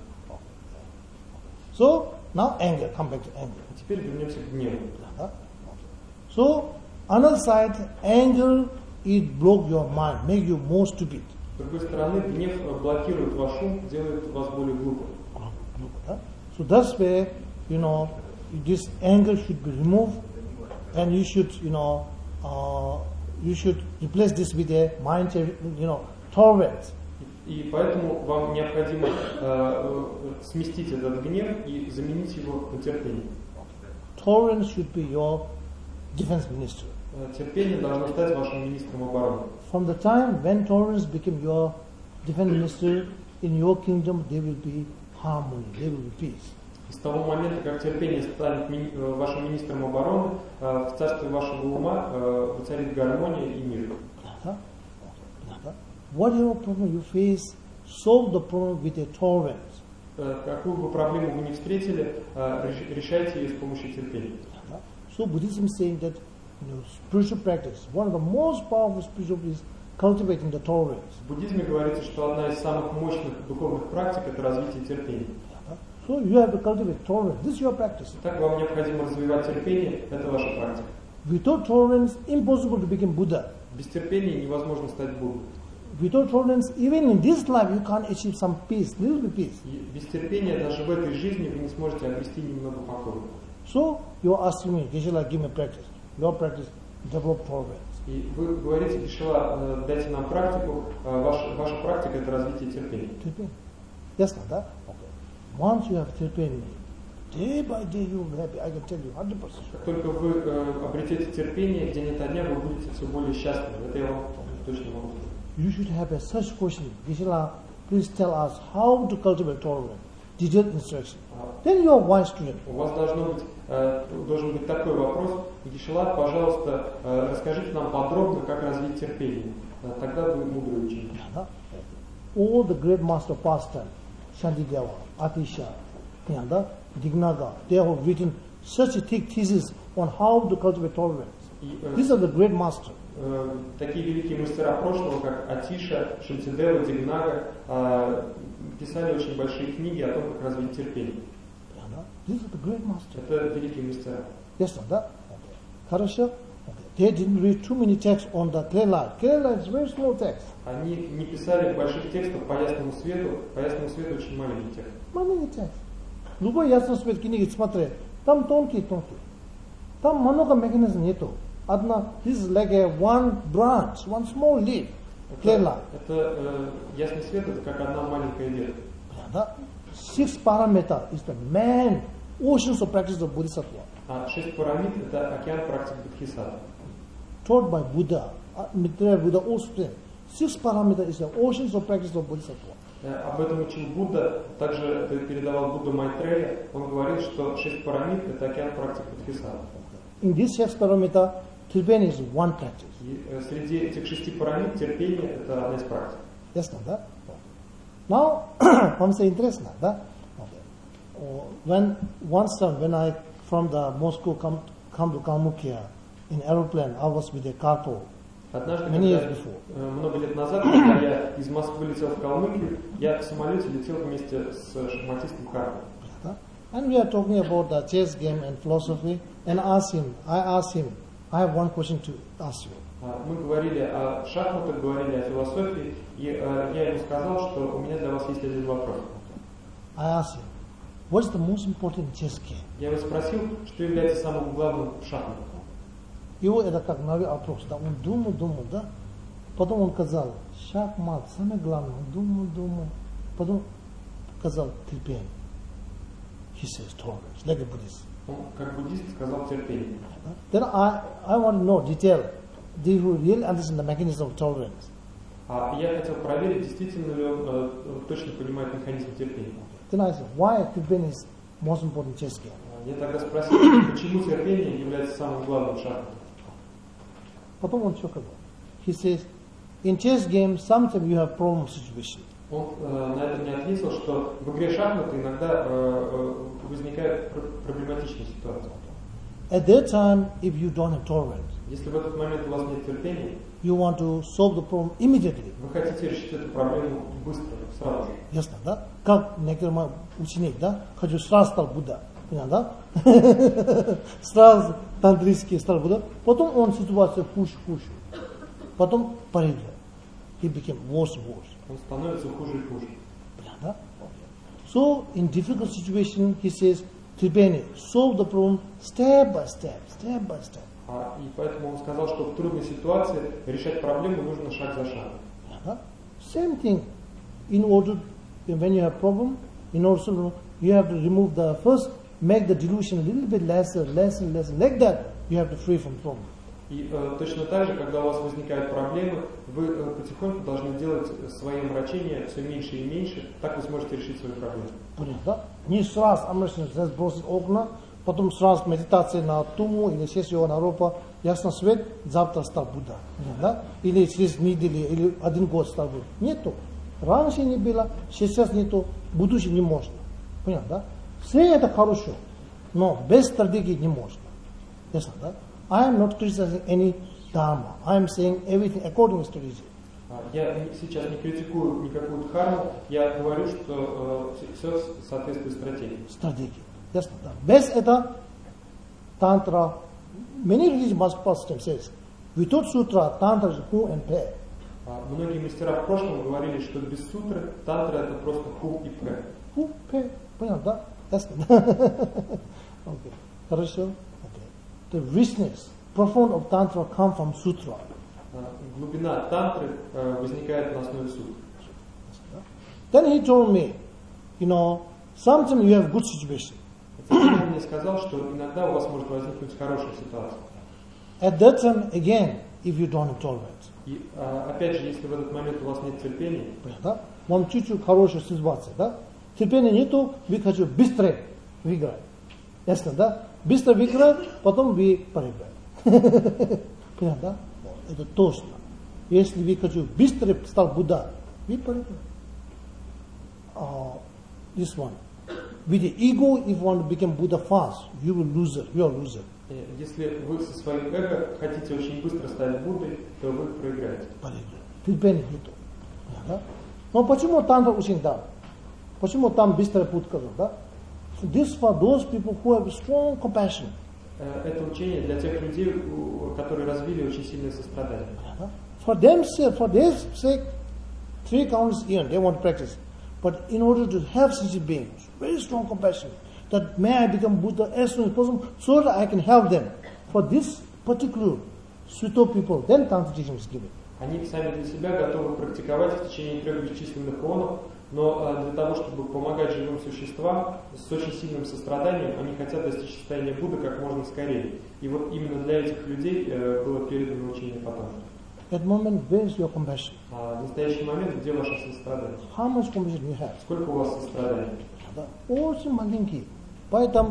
So, now anger. Come back to anger. Теперь вернемся к гневу. Да? So, another side, anger, it block your mind, make you more stupid. С другой стороны, гнев блокирует ваш ум, делает вас более глупым. So that's where, this anger should be removed, and you should, you should replace this with a mind, tolerance. И поэтому вам необходимо сместить этот гнев и заменить его на терпение. Tolerance should be your defense minister. Терпение должно стать вашим министром обороны. From the time when tolerance became your defense minister, in your kingdom there will be harmony, there will be peace. С того момента, как терпение станет вашим министром обороны, в царстве вашего ума воцарит гармония и мир. Whatever problem you face, solve the problem with a tolerance. какую бы проблему вы не встретили, решайте ее с помощью терпения. So Buddhism is saying that spiritual practice, one of the most powerful spiritual practices, cultivating the tolerance. В буддизме говорится, что одна из самых мощных духовных практик – это развитие терпения. So you have to cultivate tolerance. This is your practice. Так вам необходимо развивать терпение, это ваша практика. Without tolerance, impossible to become Buddha. Без терпения невозможно стать Буддой. Without tolerance, even in this life, you can't achieve some peace, little bit peace. И без терпения даже в этой жизни вы не сможете обрести немного покоя. So you are asking me, Geshe-la, give me practice. Your practice, develop tolerance. И вы говорите, Geshe-la, дайте нам практику, ваша практика – это развитие терпения. Terpene. Yes, no, that? Okay. Once you have terpene, day by day you will be happy. I can tell you 100%. Как только вы обретете терпение, день ото дня вы будете все более счастливы. Это я вам точно могу сказать. You should have a such question. Geshe-la, please tell us how to cultivate tolerance. Detailed instruction. Then you are wise student. У вас должен быть такой вопрос. Geshe-la, пожалуйста, расскажите нам подробно, как развить терпение. Тогда вы мудрый ученик. All the great master pastime, Shantideva, Atisha, Dignaga, they have written such a thick thesis on how to cultivate tolerance. These are the great masters. Такие великие мастера прошлого, как Атиша, Шантидева, Дигнага, писали очень большие книги о том, как развить терпение. These are the great masters. Это великие мастера. Yes, no, that? Okay. Хорошо? Okay. They didn't read too many texts on the clear light. Clear light is very small text. Они не писали больших текстов по ясному свету. По ясному свету очень маленький текст. Маленький текст. Любой ясный свет книги смотри, там тонкий. Там много механизмов нету. Одна, this is like a one branch, one small leaf. Clear light. Это ясный свет, это как одна маленькая ветка. 6 parameters is the main oceans of practice of Bodhisattva. 6 пирамид – это океан практик Бодхисаттвы. Taught by Buddha, Mitra Buddha also 6 parameters is the oceans of practice of Bodhisattva. Об этом учил Будда, также передавал Будда Майтрея. Он говорил, что 6 пирамид – это океан практик Бодхисаттвы. In this 6 parameters, terpene is one practice. И среди этих 6 пирамид терпение – это одна из практик. Yes, no, that? Now, вам все интересно, да? Okay. When I from the Moscow come to Kalmykia in aeroplane, I was with a carpool. Однажды, Many years before. Много лет назад, когда я из Москвы летел в Калмыкию, я в самолете летел вместе с шахматистом Карпом. And we are talking about the chess game and philosophy. And I asked him, I have one question to ask you. Мы говорили о шахматах, говорили о философии, и я ему сказал, что у меня для вас есть один вопрос. I asked him, what is the most important chess game? Я его спросил, что является самым главным в шахматах. Его это как новый вопрос, да? Он думал, да? Потом он сказал, шахмат, самое главное, он думал. Потом сказал, терпение. He says tolerance, like a Buddhist. Он, как буддист, сказал терпение. Then I want to know detail. Do you really understand the mechanism of tolerance? Я хотел проверить, действительно ли он точно понимает механизм терпения. Then I said, why terpene is most important chess game? Я тогда спросил, почему терпение является самым главным в шахматах. Потом он что сказал? He says, in chess game, sometimes you have problem situation. Он на это мне ответил, что в игре шахматы иногда возникает проблематичная ситуация. At that time, if you don't have tolerance, если в этот момент у вас нет терпения, you want to solve the problem immediately. Вы хотите решить эту проблему быстро, сразу же. Ясно, да? Как некоторый мой ученик, да? Хочу сразу стал Будда. Да? Сразу тантрический стал Будда. Потом он ситуацию хуже. Потом парит. He became worse and worse. Он становится хуже и хуже. Да? So, in difficult situation, he says, terpene, solve the problem step by step. И поэтому он сказал, что в трудной ситуации решать проблему нужно шаг за шагом. Same thing. In order, when you have problem, in order to, you have to remove the first, make the delusion a little bit lesser. Like that, you have to free from problem. И точно так же, когда у вас возникают проблемы, вы потихоньку должны делать свои омрачения все меньше и меньше, так вы сможете решить свою проблему. Понятно, да? Не сразу омрачение сбросить окна, потом сразу медитация на Туму или сессию на Ропа, ясно свет, завтра стал Будда. Да? Или через неделю, или 1 год стал Будда. Нету. Раньше не было, сейчас нету, будущее не можно. Понял, да? Все это хорошо, но без стратегии не можно. Ясно, да? I am not criticizing any dharma. I am saying everything according to strategy. Я сейчас не критикую никакую дхарму, я говорю, что все соответствует стратегии. Стратегии. Ясно, да? Без этого тантра, many religious master systems says, without sutra, tantra is who and pay. Многие мастера в прошлом говорили, что без сутры тантра это просто ху и пэ. Who, pay. Понял, да? Ясно. Okay. Хорошо? Okay. The richness, profound of tantra come from sutra. Глубина тантры возникает на основе сутры. Then he told me, sometimes you have good situation. Он мне сказал, что иногда у вас может возникнуть хорошая ситуация. At that time, again, if you don't have tolerance. И опять же, если в этот момент у вас нет терпения, да? Вам чуть-чуть хорошая ситуация, да? Терпения нету, вы хотите быстро выиграть. Ясно, да? Быстро выиграть, потом вы проиграете. Понятно, да? Это точно. Если вы хотите быстро стать Будда, вы проиграете. This one. With the ego, if you want to become Buddha fast, you will lose it. You are loser. Если вы со своим эго хотите очень быстро стать Буддой, то вы проиграете. Терпения нету. Да? Но почему тантра очень дал? Почему там быстро путь сказал, да? So this for those people who have strong compassion. Это учение для тех людей, которые развили очень сильное сострадание. For their sake, 3 counts a year they want to practice. But in order to have such a being, very strong compassion, that may I become Buddha as soon as possible, so that I can help them. For this particular Suto people, then Tantra teaching is given. Они сами для себя готовы практиковать в течение 3 бесчисленных ионов, но для того, чтобы помогать живым существам с очень сильным состраданием, они хотят достичь состояния Будды как можно скорее. И вот именно для этих людей было передано учение потомства. At moment, where is your compassion? В настоящий момент, где ваше сострадание? How much compassion you have? Сколько у вас сострадания? Очень маленький. Поэтому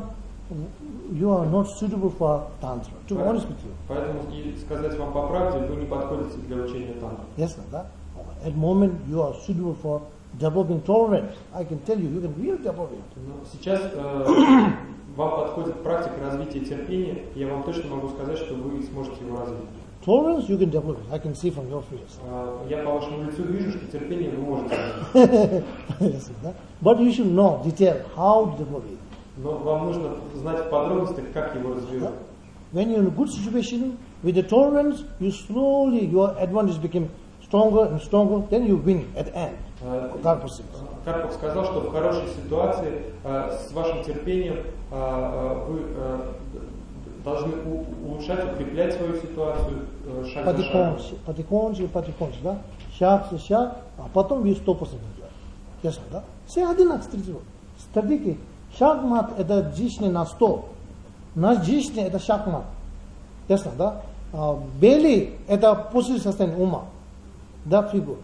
you are not suitable for tantra. To be honest with you. Поэтому и сказать вам по правде, вы не подходите для учения тантра. Ясно, да? At moment, you are suitable for developing tolerance. I can tell you, you can really develop it. Но сейчас вам подходит практика развития терпения, и я вам точно могу сказать, что вы сможете его развить. Tolerance you can develop. I can see from your face. Я по вашему лицу вижу, что терпение вы можете развить. But you should know detail how to develop it. Но вам нужно знать в подробностях, как его развивать. When you're in a good situation, with the tolerance, you slowly, your advantage became stronger and stronger, then you win at the end. Карпов сказал, что в хорошей ситуации с вашим терпением вы должны улучшать, укреплять свою ситуацию шаг за шагом. Потихоньку, да? Шаг за шаг, а потом вы 100% делаете. Ясно, да? Все одинаково. Стратегии. Шахмат это дичный на 100. Наш дичный это шахмат. Ясно, да? Белый это позитивное состояние ума. Да, фигур.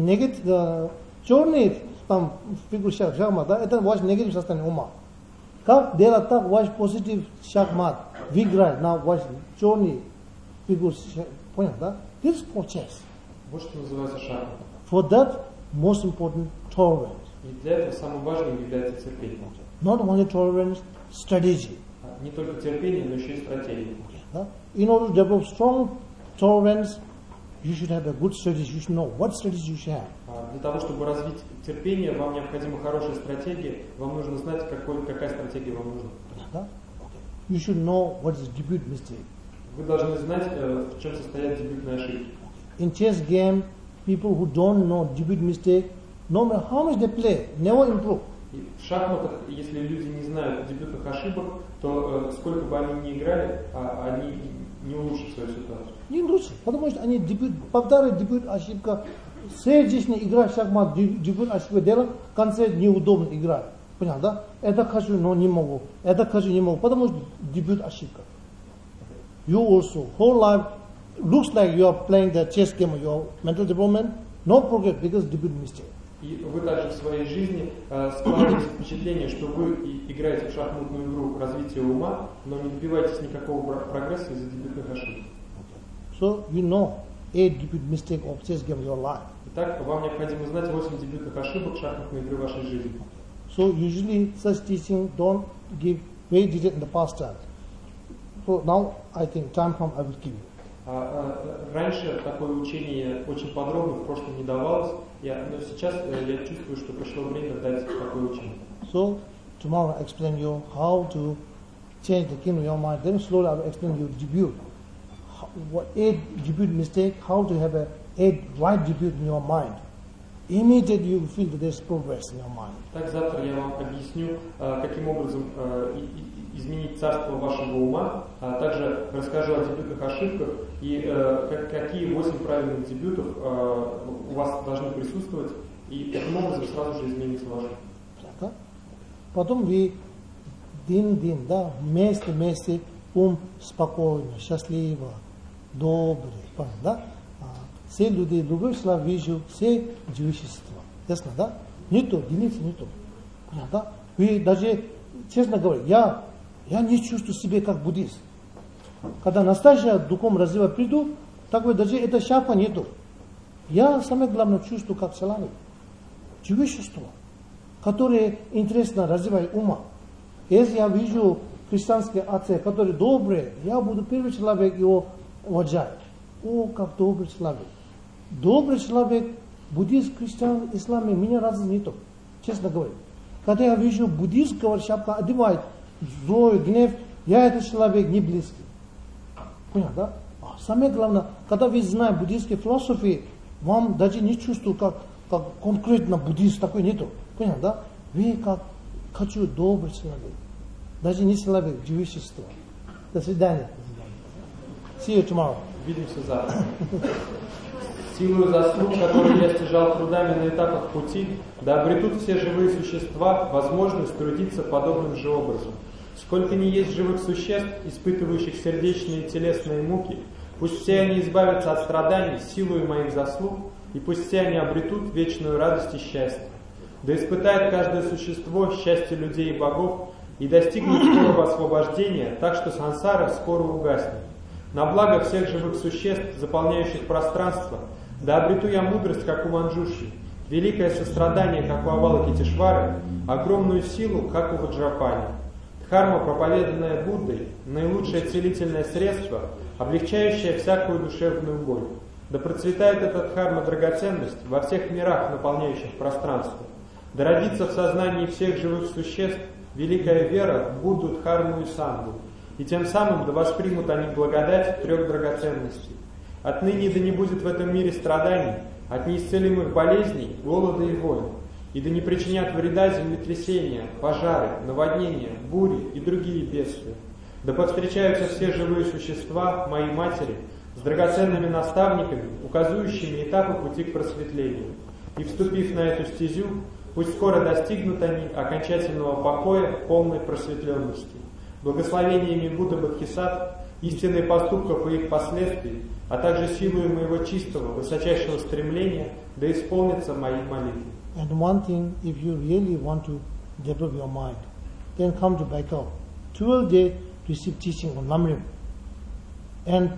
Черный там фигур шахмат, да? Это ваш негативное состояние ума. Как делать так ваш позитив шахмат выиграть на ваш черный фигур, понял, да? This is for chess. Вот что называется шахмат. For that, most important tolerance. И для этого самым важным является терпение. Not only tolerance, strategy. Не только терпение, но еще и стратегия. In order to develop strong tolerance, you should have a good strategy. You should know what strategy you should have. Для того, чтобы развить терпение, вам необходима хорошая стратегия. Вам нужно знать, какая стратегия вам нужна. You should know what is debut mistake. Вы должны знать, в чем состоят дебютные ошибки. In chess game, people who don't know debut mistake, no matter how much they play, never improve. И в шахматах, если люди не знают дебютных ошибок, то сколько бы они ни играли, они не улучшат свою ситуацию. Не улучшат, потому что они повторяют дебют ошибка. Следующая игра шахмат, дебют ошибка делают, в конце неудобно играть. Понял, да? Это хочу, но не могу. Это хочу, не могу, потому что дебют ошибка. You also, whole life, looks like you are playing the chess game of your mental development, no progress because debut mistake. И вы также в своей жизни складываете впечатление, что вы играете в шахматную игру развития ума, но не добиваетесь никакого прогресса из-за дебютных ошибок. So you know 8 debut mistake of chess game of your life. Итак, вам необходимо знать 8 дебютных ошибок шахматной игры вашей жизни. So usually such teaching don't give very detailed in the past time. So now I think time come I will give you. Раньше такое учение очень подробно в прошлом не давалось, но сейчас я чувствую, что пришло время дать такое учение. So tomorrow I explain you how to change the kingdom of your mind. Then slowly I will explain you debut. What 8 debut mistake, how to have a 8 right debut in your mind. Immediately you will feel that there is progress in your mind. Так завтра я вам объясню, каким образом изменить царство вашего ума, а также расскажу о дебютных ошибках и какие 8 правильных дебютов у вас должны присутствовать, и таким образом сразу же изменится ваш ум. Потом вы день, да, вместе спокойно, счастливо, добрый, да? Все люди, другой слав вижу, все девичества. Ясно, да? Нету, единицы нету. Да? Вы даже, честно говоря, я не чувствую себя как буддист. Когда настоящая духовное развитие приду, такой даже эта шапка нету. Я самое главное чувствую как человек. Девичество, которое интересно развивает ума. Если я вижу христианские отцы, которые добрые, я буду первый человек его уважать. О, как добрый человек. Добрый человек, буддист, христиан, исламе, меня разницы нету, честно говоря. Когда я вижу буддист, говорит, шапка одевает, злой, гнев, я этот человек не близкий. Понял, да? Самое главное, когда вы знаете буддийские философии, вам даже не чувствую, как конкретно буддист такой нету. Понял, да? Вы как хочу добрый человек. Даже не человек, девичество. До свидания. See you tomorrow. Увидимся завтра. Силою заслуг, которые я стяжал трудами на этапах пути, да обретут все живые существа возможность трудиться подобным же образом. Сколько ни есть живых существ, испытывающих сердечные и телесные муки, пусть все они избавятся от страданий силою моих заслуг, и пусть все они обретут вечную радость и счастье. Да испытает каждое существо счастье людей и богов, и достигнет скорого освобождения, так что сансара скоро угаснет. На благо всех живых существ, заполняющих пространство, да обрету я мудрость, как у Манджуши, великое сострадание, как у Авалокитешвары, огромную силу, как у Ваджрапани. Дхарма, проповеданная Буддой, наилучшее целительное средство, облегчающее всякую душевную боль. Да процветает эта дхарма драгоценность во всех мирах, наполняющих пространство. Да родится в сознании всех живых существ великая вера в Будду, Дхарму и Сангу. И тем самым да воспримут они благодать 3 драгоценностей. Отныне да не будет в этом мире страданий, от неисцелимых болезней, голода и войн. И да не причинят вреда землетрясения, пожары, наводнения, бури и другие бедствия. Да повстречаются все живые существа, моей матери, с драгоценными наставниками, указывающими этапы пути к просветлению. И вступив на эту стезю, пусть скоро достигнут они окончательного покоя, полной просветленности. Благословениями Будды Бодхисаттв, истинной поступков и их последствий, а также силой моего чистого, высочайшего стремления, да исполнятся мои молитвы. And one thing, if you really want to develop your mind, then come to Baikal. 12 days receive teaching on Namrim. And,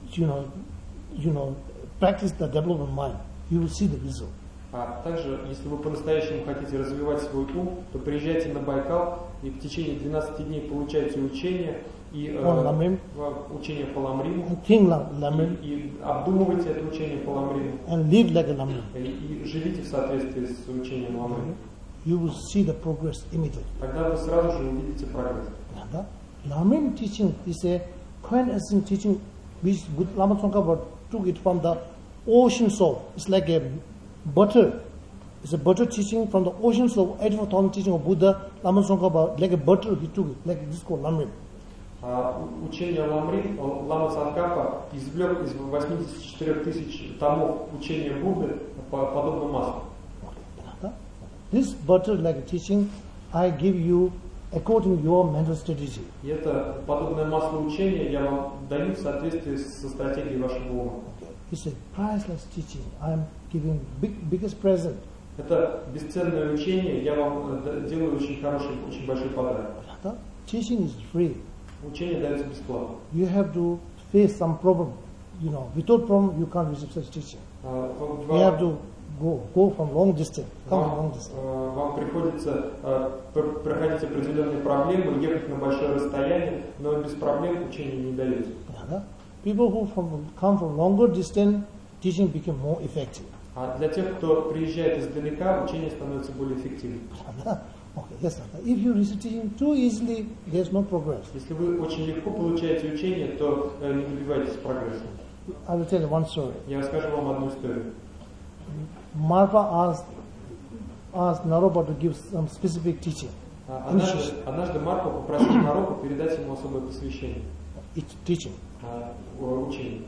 practice the development mind. You will see the result. А также, если вы по-настоящему хотите развивать свой ум, то приезжайте на Байкал и в течение 12 дней получайте учение и учение по Ламриму, и обдумывайте это учение по Ламриму, and live like a Lamrim. И живите в соответствии с учением Ламриму. You will see the progress immediately. Тогда вы сразу же увидите прогресс. Lamrim teaching is a quintessential teaching which Lama Tsongkhapa took it from the ocean soul. It's like a butter. It's a butter teaching from the oceans of 84,000 teaching of Buddha. Lama Tsongkhapa, like a butter, he took it, like this called Lamrim. Учение Ламрим, Лама Цангкапа извлек из 84 тысяч томов учения Будды подобно маслу. This butter, like a teaching, I give you according to your mental strategy. И это подобное масло учения я вам даю в соответствии со стратегией вашего ума. It's a priceless teaching. I am giving biggest present. Это бесценное учение, я вам делаю очень хороший, очень большой подарок. Teaching is free. Учение дается бесплатно. You have to face some problem. Without problem you can't receive such teaching. You have to go from long distance. Come from long distance. Вам приходится проходить определенные проблемы, ехать на большое расстояние, но без проблем учение не дается. Yeah, people who come from longer distance, teaching become more effective. А для тех, кто приезжает издалека, учение становится более эффективным. Okay, yes, if you receive teaching too easily, there's no progress. Если вы очень легко получаете учение, то не добиваетесь прогресса. I will tell you one story. Я расскажу вам одну историю. Marpa asked Naropa to give some specific teaching. Однажды Марпа попросил Наропу передать ему особое посвящение. Teaching. Учение.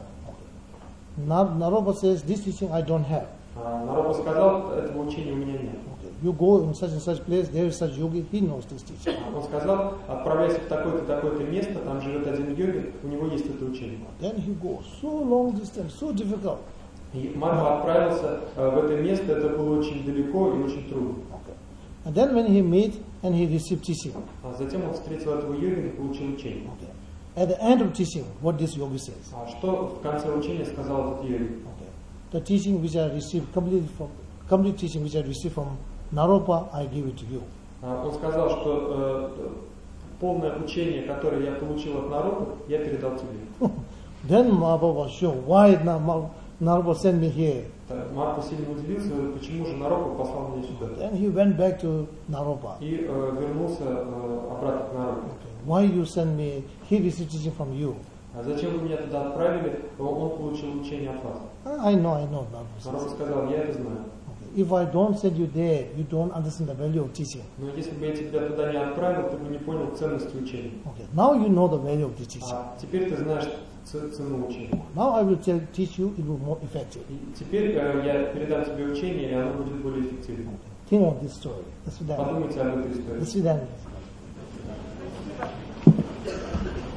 Naropa says, this teaching I don't have. Наропа сказал, этого учения у меня нет. You go in such and such place, there is such yogi, he knows this teaching. Он сказал, отправляйся в такое-то, такое-то место, там живет один йогин, у него есть это учение. Then he goes, so long distance, so difficult. И Марпа отправился в это место, это было очень далеко и очень трудно. And then when he met and he received teaching. А затем он встретил этого йогина и получил учение. At the end of teaching, what this yogi says? Что в конце учения сказал этот йогин? The teaching which I received, complete teaching which I received from Naropa, I give it to you. Он сказал, что полное учение, которое я получил от Наропы, я передал тебе. Then Marpa was sure, why Naropa sent me here? Марпа сильно удивился, почему же Наропа послал меня сюда. Then he went back to Naropa. И вернулся обратно к Наропе. Why you send me? He received teaching from you. А зачем вы меня туда отправили? Он получил учение от вас. I know, Наропа сказал, я это знаю. If I don't send you there, you don't understand the value of teaching. Но если бы я тебя туда не отправил, ты бы не понял ценности учения. Now you know the value of the teaching. Теперь ты знаешь цену учения. Now I will teach you, it will be more effective. И теперь я передам тебе учение, и оно будет более эффективным. Think of this story. Подумайте об этой истории. До свидания.